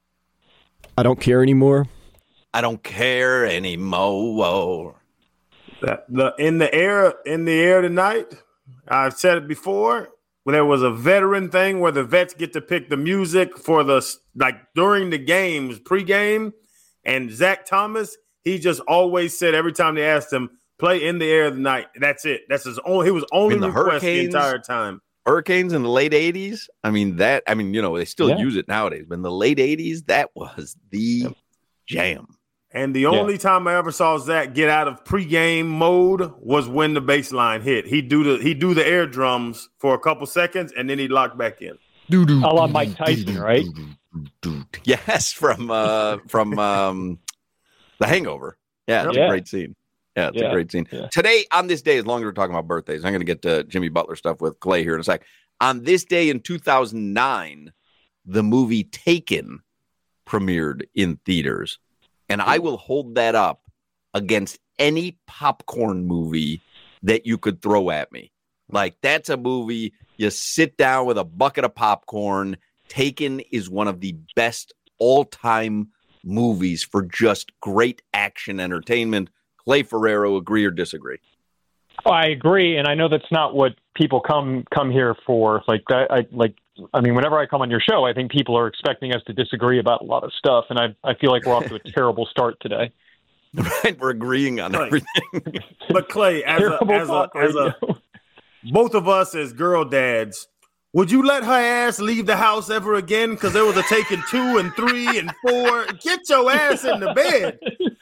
I Don't Care Anymore. I Don't Care Anymore. The, the In the Air, In the Air tonight. I've said it before. When there was a veteran thing where the vets get to pick the music for the like during the games, pregame, and Zach Thomas. He just always said every time they asked him, play In the Air tonight. That's it. That's his only. He was only the request the entire time. Hurricanes in the late eighties. I mean that. I mean you know they still yeah. use it nowadays, but in the late eighties, that was the jam. And the only yeah. time I ever saw Zach get out of pregame mode was when the bass line hit. He'd do the he'd do the air drums for a couple seconds, and then he'd lock back in. A la Mike Tyson, right? Yes, from uh, from. Um, The Hangover. Yeah, it's yeah. a great scene. Yeah, it's yeah. a great scene. Yeah. Today, on this day, as long as we're talking about birthdays, I'm going to get to Jimmy Butler stuff with Clay here in a sec. On this day in two thousand nine, the movie Taken premiered in theaters. And I will hold that up against any popcorn movie that you could throw at me. Like, that's a movie, you sit down with a bucket of popcorn. Taken is one of the best all-time movies for just great action entertainment. Clay Ferrero, agree or disagree? Oh, I agree, and I know that's not what people come come here for. Like I, I like I mean, whenever I come on your show, I think people are expecting us to disagree about a lot of stuff, and I I feel like we're off to a terrible start today. Right, we're agreeing on Clay. everything. But Clay, as a, as a, as a both of us as girl dads, would you let her ass leave the house ever again? Because there was a Taken two and three and four. Get your ass in the bed.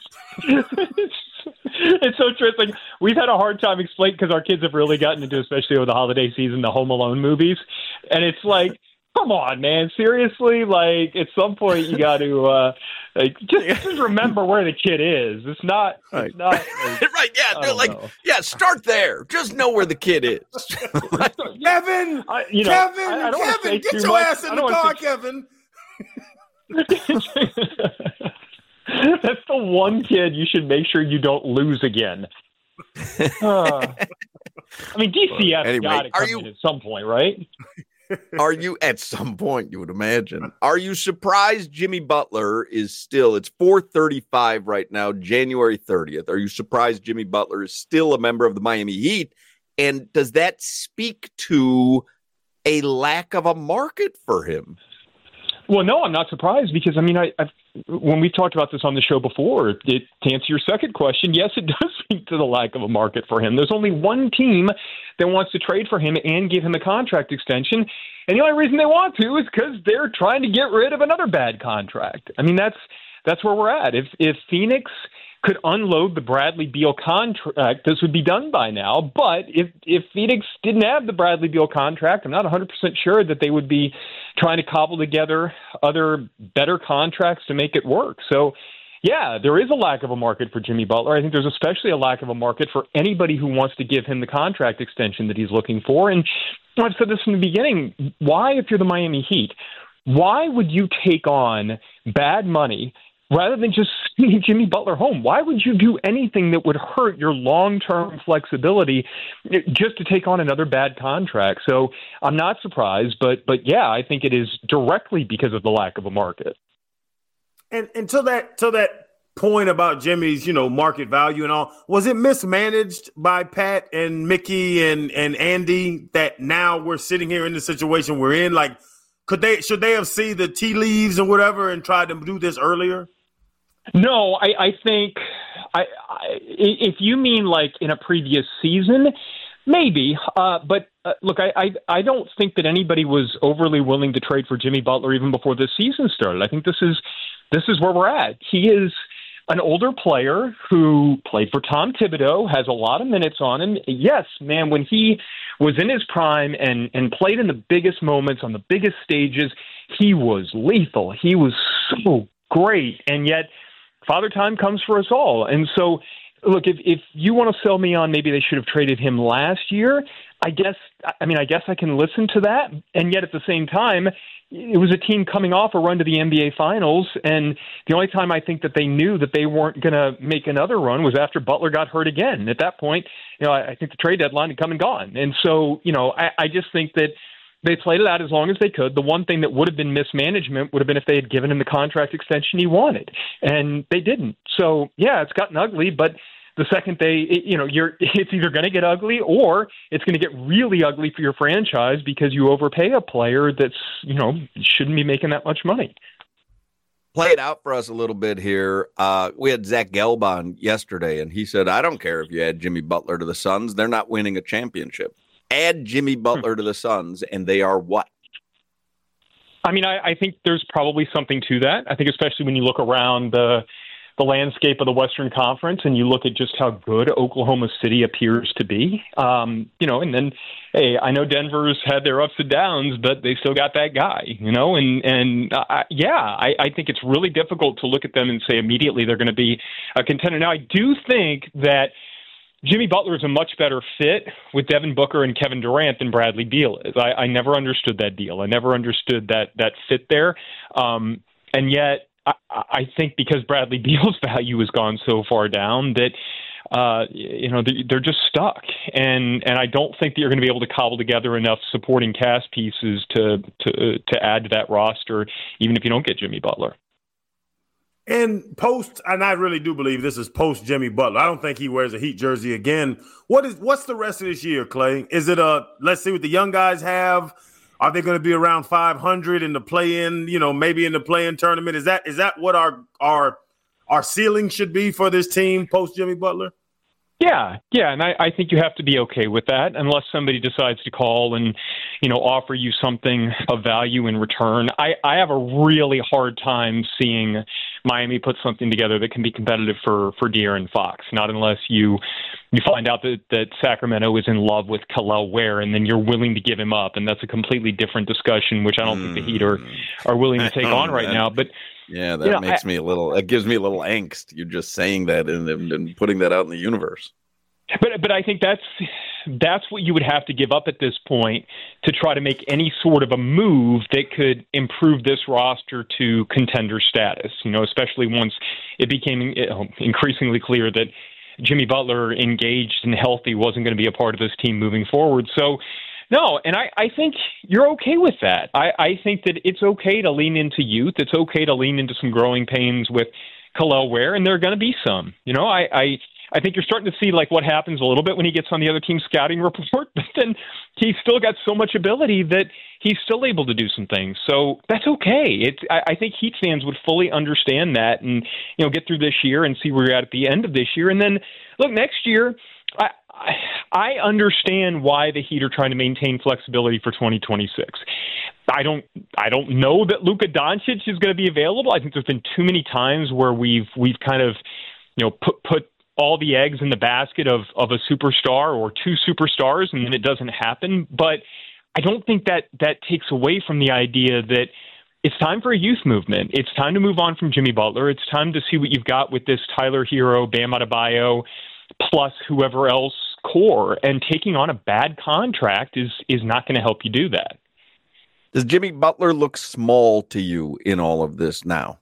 It's so true. It's like we've had a hard time explaining because our kids have really gotten into, especially over the holiday season, the Home Alone movies. And it's like, come on, man, seriously? Like at some point you got to uh, like just, just remember where the kid is. It's not. Right. It's not. Like, right? Yeah. Like know. yeah. Start there. Just know where the kid is. Like, Kevin. I, you know, Kevin. I, I Kevin, get your much. ass in the car, say... Kevin. That's the one kid you should make sure you don't lose again. Uh, I mean, D C F anyway, got to come you, in at some point, right? Are you at some point? You would imagine. Are you surprised Jimmy Butler is still? It's four thirty-five right now, January thirtieth. Are you surprised Jimmy Butler is still a member of the Miami Heat? And does that speak to a lack of a market for him? Well, no, I'm not surprised because, I mean, I, I've, when we've talked about this on the show before, it, to answer your second question, yes, it does speak to the lack of a market for him. There's only one team that wants to trade for him and give him a contract extension, and the only reason they want to is because they're trying to get rid of another bad contract. I mean, that's that's where we're at. If if Phoenix could unload the Bradley Beal contract, this would be done by now. But if, if Phoenix didn't have the Bradley Beal contract, I'm not one hundred percent sure that they would be trying to cobble together other better contracts to make it work. So, yeah, there is a lack of a market for Jimmy Butler. I think there's especially a lack of a market for anybody who wants to give him the contract extension that he's looking for. And I've said this from the beginning. Why, if you're the Miami Heat, why would you take on bad money rather than just sending Jimmy Butler home? Why would you do anything that would hurt your long-term flexibility just to take on another bad contract? So I'm not surprised, but but yeah, I think it is directly because of the lack of a market. And until that, till that point about Jimmy's, you know, market value and all, was it mismanaged by Pat and Mickey and and Andy that now we're sitting here in the situation we're in? Like, could they should they have seen the tea leaves and whatever and tried to do this earlier? No, I, I think I, I, if you mean like in a previous season, maybe. Uh, but uh, look, I, I I don't think that anybody was overly willing to trade for Jimmy Butler even before this season started. I think this is this is where we're at. He is an older player who played for Tom Thibodeau, has a lot of minutes on him. Yes, man, when he was in his prime and, and played in the biggest moments on the biggest stages, he was lethal. He was so great. And yet Father Time comes for us all. And so, look, if, if you want to sell me on maybe they should have traded him last year, I guess, I mean, I guess I can listen to that. And yet at the same time, it was a team coming off a run to the N B A Finals, and the only time I think that they knew that they weren't going to make another run was after Butler got hurt again. And at that point, you know, I, I think the trade deadline had come and gone. And so, you know, I, I just think that they played it out as long as they could. The one thing that would have been mismanagement would have been if they had given him the contract extension he wanted, and they didn't. So, yeah, it's gotten ugly, but the second they, you know, you're, it's either going to get ugly or it's going to get really ugly for your franchise because you overpay a player that's, you know, shouldn't be making that much money. Play it out for us a little bit here. Uh, we had Zach Gelb on yesterday, and he said, I don't care if you add Jimmy Butler to the Suns. They're not winning a championship. Add Jimmy Butler to the Suns, and they are what? I mean, I, I think there's probably something to that. I think especially when you look around the the landscape of the Western Conference and you look at just how good Oklahoma City appears to be. Um, you know, and then, hey, I know Denver's had their ups and downs, but they still got that guy, you know, and, and uh, yeah, I, I think it's really difficult to look at them and say immediately they're going to be a contender. Now, I do think that Jimmy Butler is a much better fit with Devin Booker and Kevin Durant than Bradley Beal is. I, I never understood that deal. I never understood that, that fit there. Um, and yet, I, I think because Bradley Beal's value has gone so far down that, uh, you know, they're, they're just stuck. And and I don't think that you're going to be able to cobble together enough supporting cast pieces to, to, to add to that roster, even if you don't get Jimmy Butler. And post, and I really do believe this is post Jimmy Butler. I don't think he wears a Heat jersey again. What is what's the rest of this year, Clay? Is it a let's see what the young guys have? Are they going to be around five hundred in the play-in? You know, maybe in the play-in tournament. Is that is that what our our our ceiling should be for this team post Jimmy Butler? Yeah, yeah, and I, I think you have to be okay with that unless somebody decides to call and, you know, offer you something of value in return. I, I have a really hard time seeing Miami put something together that can be competitive for, for De'Aaron Fox, not unless you you find out that, that Sacramento is in love with Kel'el Ware and then you're willing to give him up, and that's a completely different discussion, which I don't mm. think the Heat are, are willing to take on right now. But yeah, that you know, makes I, me a little, it gives me a little angst. You're just saying that and, and putting that out in the universe. But but I think that's that's what you would have to give up at this point to try to make any sort of a move that could improve this roster to contender status, you know, especially once it became increasingly clear that Jimmy Butler, engaged and healthy, wasn't going to be a part of this team moving forward. So, no, and I, I think you're okay with that. I, I think that it's okay to lean into youth. It's okay to lean into some growing pains with Kel'el Ware, and there are going to be some. You know, I, I I think you're starting to see like what happens a little bit when he gets on the other team's scouting report, but then he's still got so much ability that he's still able to do some things. So that's okay. It's, I, I think Heat fans would fully understand that and, you know, get through this year and see where you're at at the end of this year. And then look, next year, I, I, I understand why the Heat are trying to maintain flexibility for twenty twenty-six. I don't I don't know that Luka Doncic is going to be available. I think there's been too many times where we've we've kind of, you know, put put all the eggs in the basket of, of a superstar or two superstars, and then it doesn't happen. But I don't think that that takes away from the idea that it's time for a youth movement. It's time to move on from Jimmy Butler. It's time to see what you've got with this Tyler Hero, Bam Adebayo, plus whoever else core. And taking on a bad contract is is not going to help you do that. Does Jimmy Butler look small to you in all of this now?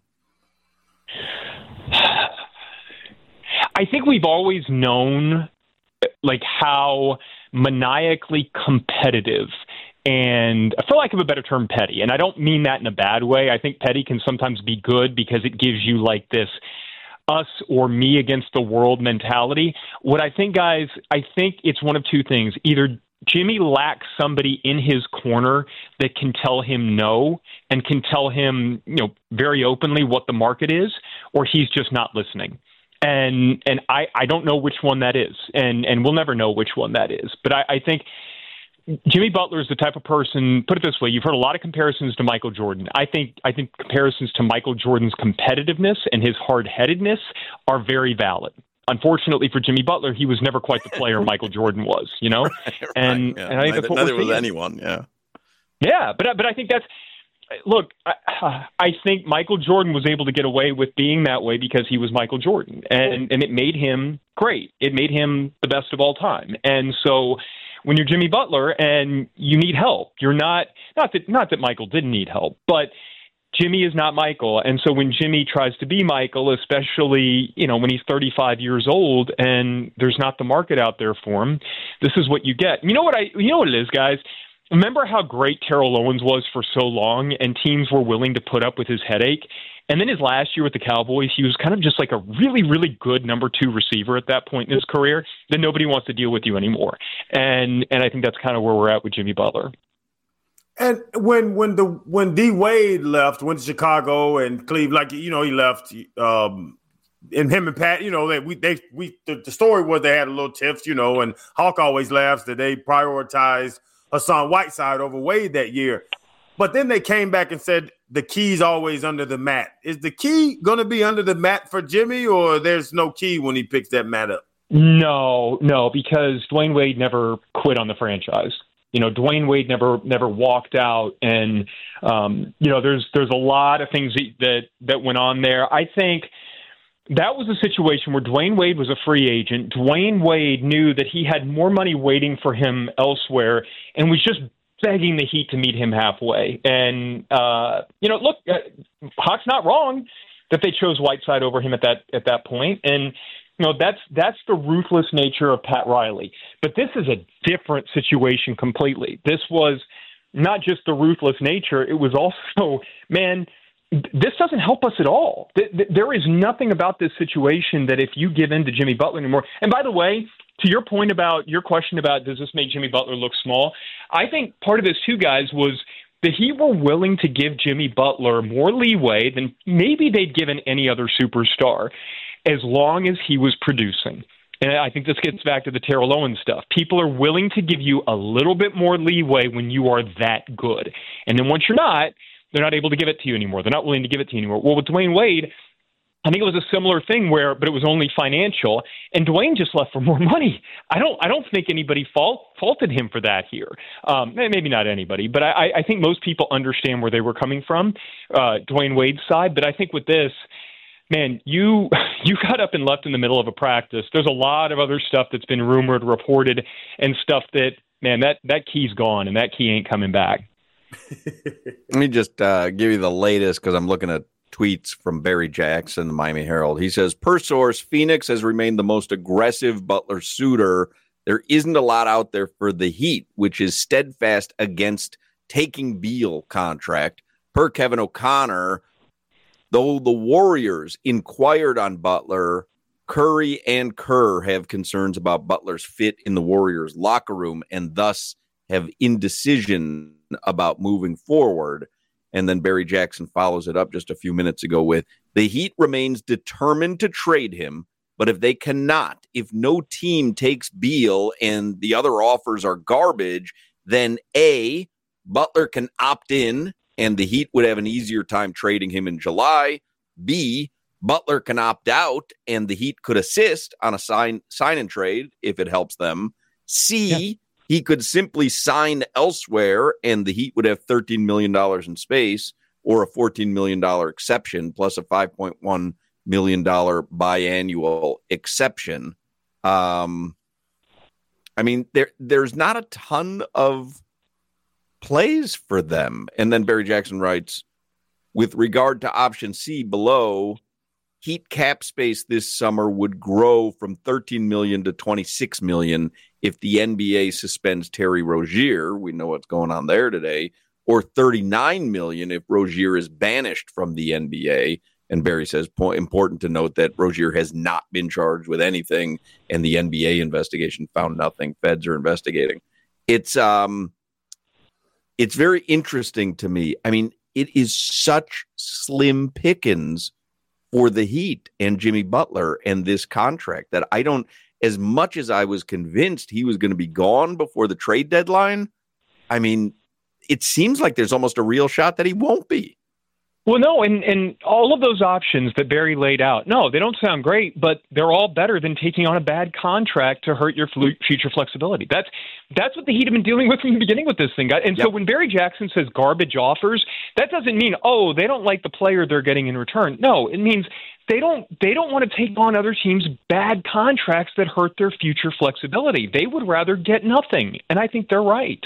I think we've always known like how maniacally competitive and, for lack of a better term, petty. And I don't mean that in a bad way. I think petty can sometimes be good because it gives you like this us or me against the world mentality. What I think, guys, I think it's one of two things. Either Jimmy lacks somebody in his corner that can tell him no and can tell him, you know, very openly what the market is, or he's just not listening. And and I, I don't know which one that is, and, and we'll never know which one that is. But I, I think Jimmy Butler is the type of person, put it this way, you've heard a lot of comparisons to Michael Jordan. I think I think comparisons to Michael Jordan's competitiveness and his hard-headedness are very valid. Unfortunately for Jimmy Butler, he was never quite the player Michael Jordan was, you know? right, right, and, yeah. and I think neither, that's what neither we're was seeing. anyone, yeah. Yeah, but but I think that's look. I, I think Michael Jordan was able to get away with being that way because he was Michael Jordan, and and it made him great. It made him the best of all time. And so, when you're Jimmy Butler and you need help, you're not not that not that Michael didn't need help, but Jimmy is not Michael. And so when Jimmy tries to be Michael, especially, you know, when he's thirty-five years old and there's not the market out there for him, this is what you get. You know what I, you know what it is, guys? Remember how great Terrell Owens was for so long and teams were willing to put up with his headache? And then his last year with the Cowboys, he was kind of just like a really, really good number two receiver at that point in his career. Then nobody wants to deal with you anymore. And, and I think that's kind of where we're at with Jimmy Butler. And when when the when D Wade left, went to Chicago and Cleveland, like you know, he left. Um, and him and Pat, you know, they we they we the, the story was they had a little tiff, you know, and Hawk always laughs that they prioritized Hassan Whiteside over Wade that year. But then they came back and said the key's always under the mat. Is the key going to be under the mat for Jimmy, or there's no key when he picks that mat up? No, no, because Dwayne Wade never quit on the franchise. You know, Dwayne Wade never never walked out, and um, you know, there's there's a lot of things that that went on there. I think that was a situation where Dwayne Wade was a free agent. Dwayne Wade knew that he had more money waiting for him elsewhere, and was just begging the Heat to meet him halfway. And uh, you know, look, uh, Hawk's not wrong that they chose Whiteside over him at that at that point, and. You know, that's that's the ruthless nature of Pat Riley. But this is a different situation completely. This was not just the ruthless nature. It was also, man, this doesn't help us at all. There is nothing about this situation that if you give in to Jimmy Butler anymore. And by the way, to your point about your question about does this make Jimmy Butler look small, I think part of this too, guys, was that he were willing to give Jimmy Butler more leeway than maybe they'd given any other superstar, as long as he was producing. And I think this gets back to the Terrell Owens stuff. People are willing to give you a little bit more leeway when you are that good. And then once you're not, they're not able to give it to you anymore. They're not willing to give it to you anymore. Well, with Dwayne Wade, I think it was a similar thing where, but it was only financial, and Dwayne just left for more money. I don't, I don't think anybody fault, faulted him for that here. Um, maybe not anybody, but I, I think most people understand where they were coming from, uh, Dwayne Wade's side. But I think with this, man, you you got up and left in the middle of a practice. There's a lot of other stuff that's been rumored, reported, and stuff that, man, that, that key's gone, and that key ain't coming back. Let me just uh, give you the latest because I'm looking at tweets from Barry Jackson, the Miami Herald. He says, per source, Phoenix has remained the most aggressive Butler suitor. There isn't a lot out there for the Heat, which is steadfast against taking Beal contract. Per Kevin O'Connor, though the Warriors inquired on Butler, Curry and Kerr have concerns about Butler's fit in the Warriors locker room and thus have indecision about moving forward. And then Barry Jackson follows it up just a few minutes ago with the Heat remains determined to trade him, but if they cannot, if no team takes Beal and the other offers are garbage, then A, Butler can opt in and the Heat would have an easier time trading him in July. B, Butler can opt out and the Heat could assist on a sign sign and trade if it helps them. C, yeah. He could simply sign elsewhere and the Heat would have thirteen million dollars in space or a fourteen million dollars exception plus a five point one million dollars biannual exception. Um, I mean, there there's not a ton of plays for them. And then Barry Jackson writes, with regard to option C below, Heat cap space this summer would grow from thirteen million dollars to twenty-six million dollars if the N B A suspends Terry Rozier. We know what's going on there today. Or thirty-nine million dollars if Rozier is banished from the N B A. And Barry says, po- important to note that Rozier has not been charged with anything, and the N B A investigation found nothing. Feds are investigating. It's um, it's very interesting to me. I mean, it is such slim pickings for the Heat and Jimmy Butler and this contract that I don't, as much as I was convinced he was going to be gone before the trade deadline, I mean, it seems like there's almost a real shot that he won't be. Well, no, and, and all of those options that Barry laid out, no, they don't sound great, but they're all better than taking on a bad contract to hurt your flu- future flexibility. That's that's what the Heat have been dealing with from the beginning with this thing, guys. And yep. So when Barry Jackson says garbage offers, that doesn't mean, oh, they don't like the player they're getting in return. No, it means they don't they don't want to take on other teams' bad contracts that hurt their future flexibility. They would rather get nothing, and I think they're right.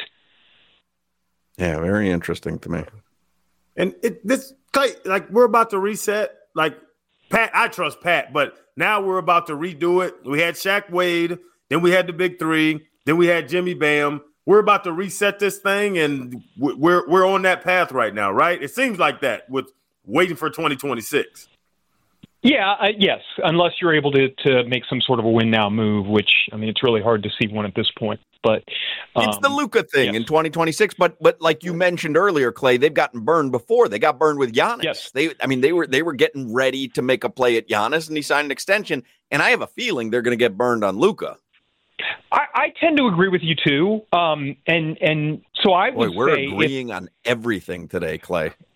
Yeah, very interesting to me. And it, this, like, we're about to reset. Like, Pat, I trust Pat, but now we're about to redo it. We had Shaq Wade, then we had the big three, then we had Jimmy Bam. We're about to reset this thing, and we're we're on that path right now, right? It seems like that with waiting for twenty twenty-six. Yeah, uh, yes, unless you're able to, to make some sort of a win now move, which, I mean, it's really hard to see one at this point. But um, it's the Luka thing yes. in twenty twenty-six. But but like you mentioned earlier, Clay, they've gotten burned before. They got burned with Giannis. Yes. They, I mean, they were they were getting ready to make a play at Giannis, and he signed an extension. And I have a feeling they're going to get burned on Luka. I, I tend to agree with you too. Um, and and so I would Boy, we're say agreeing if, on everything today, Clay.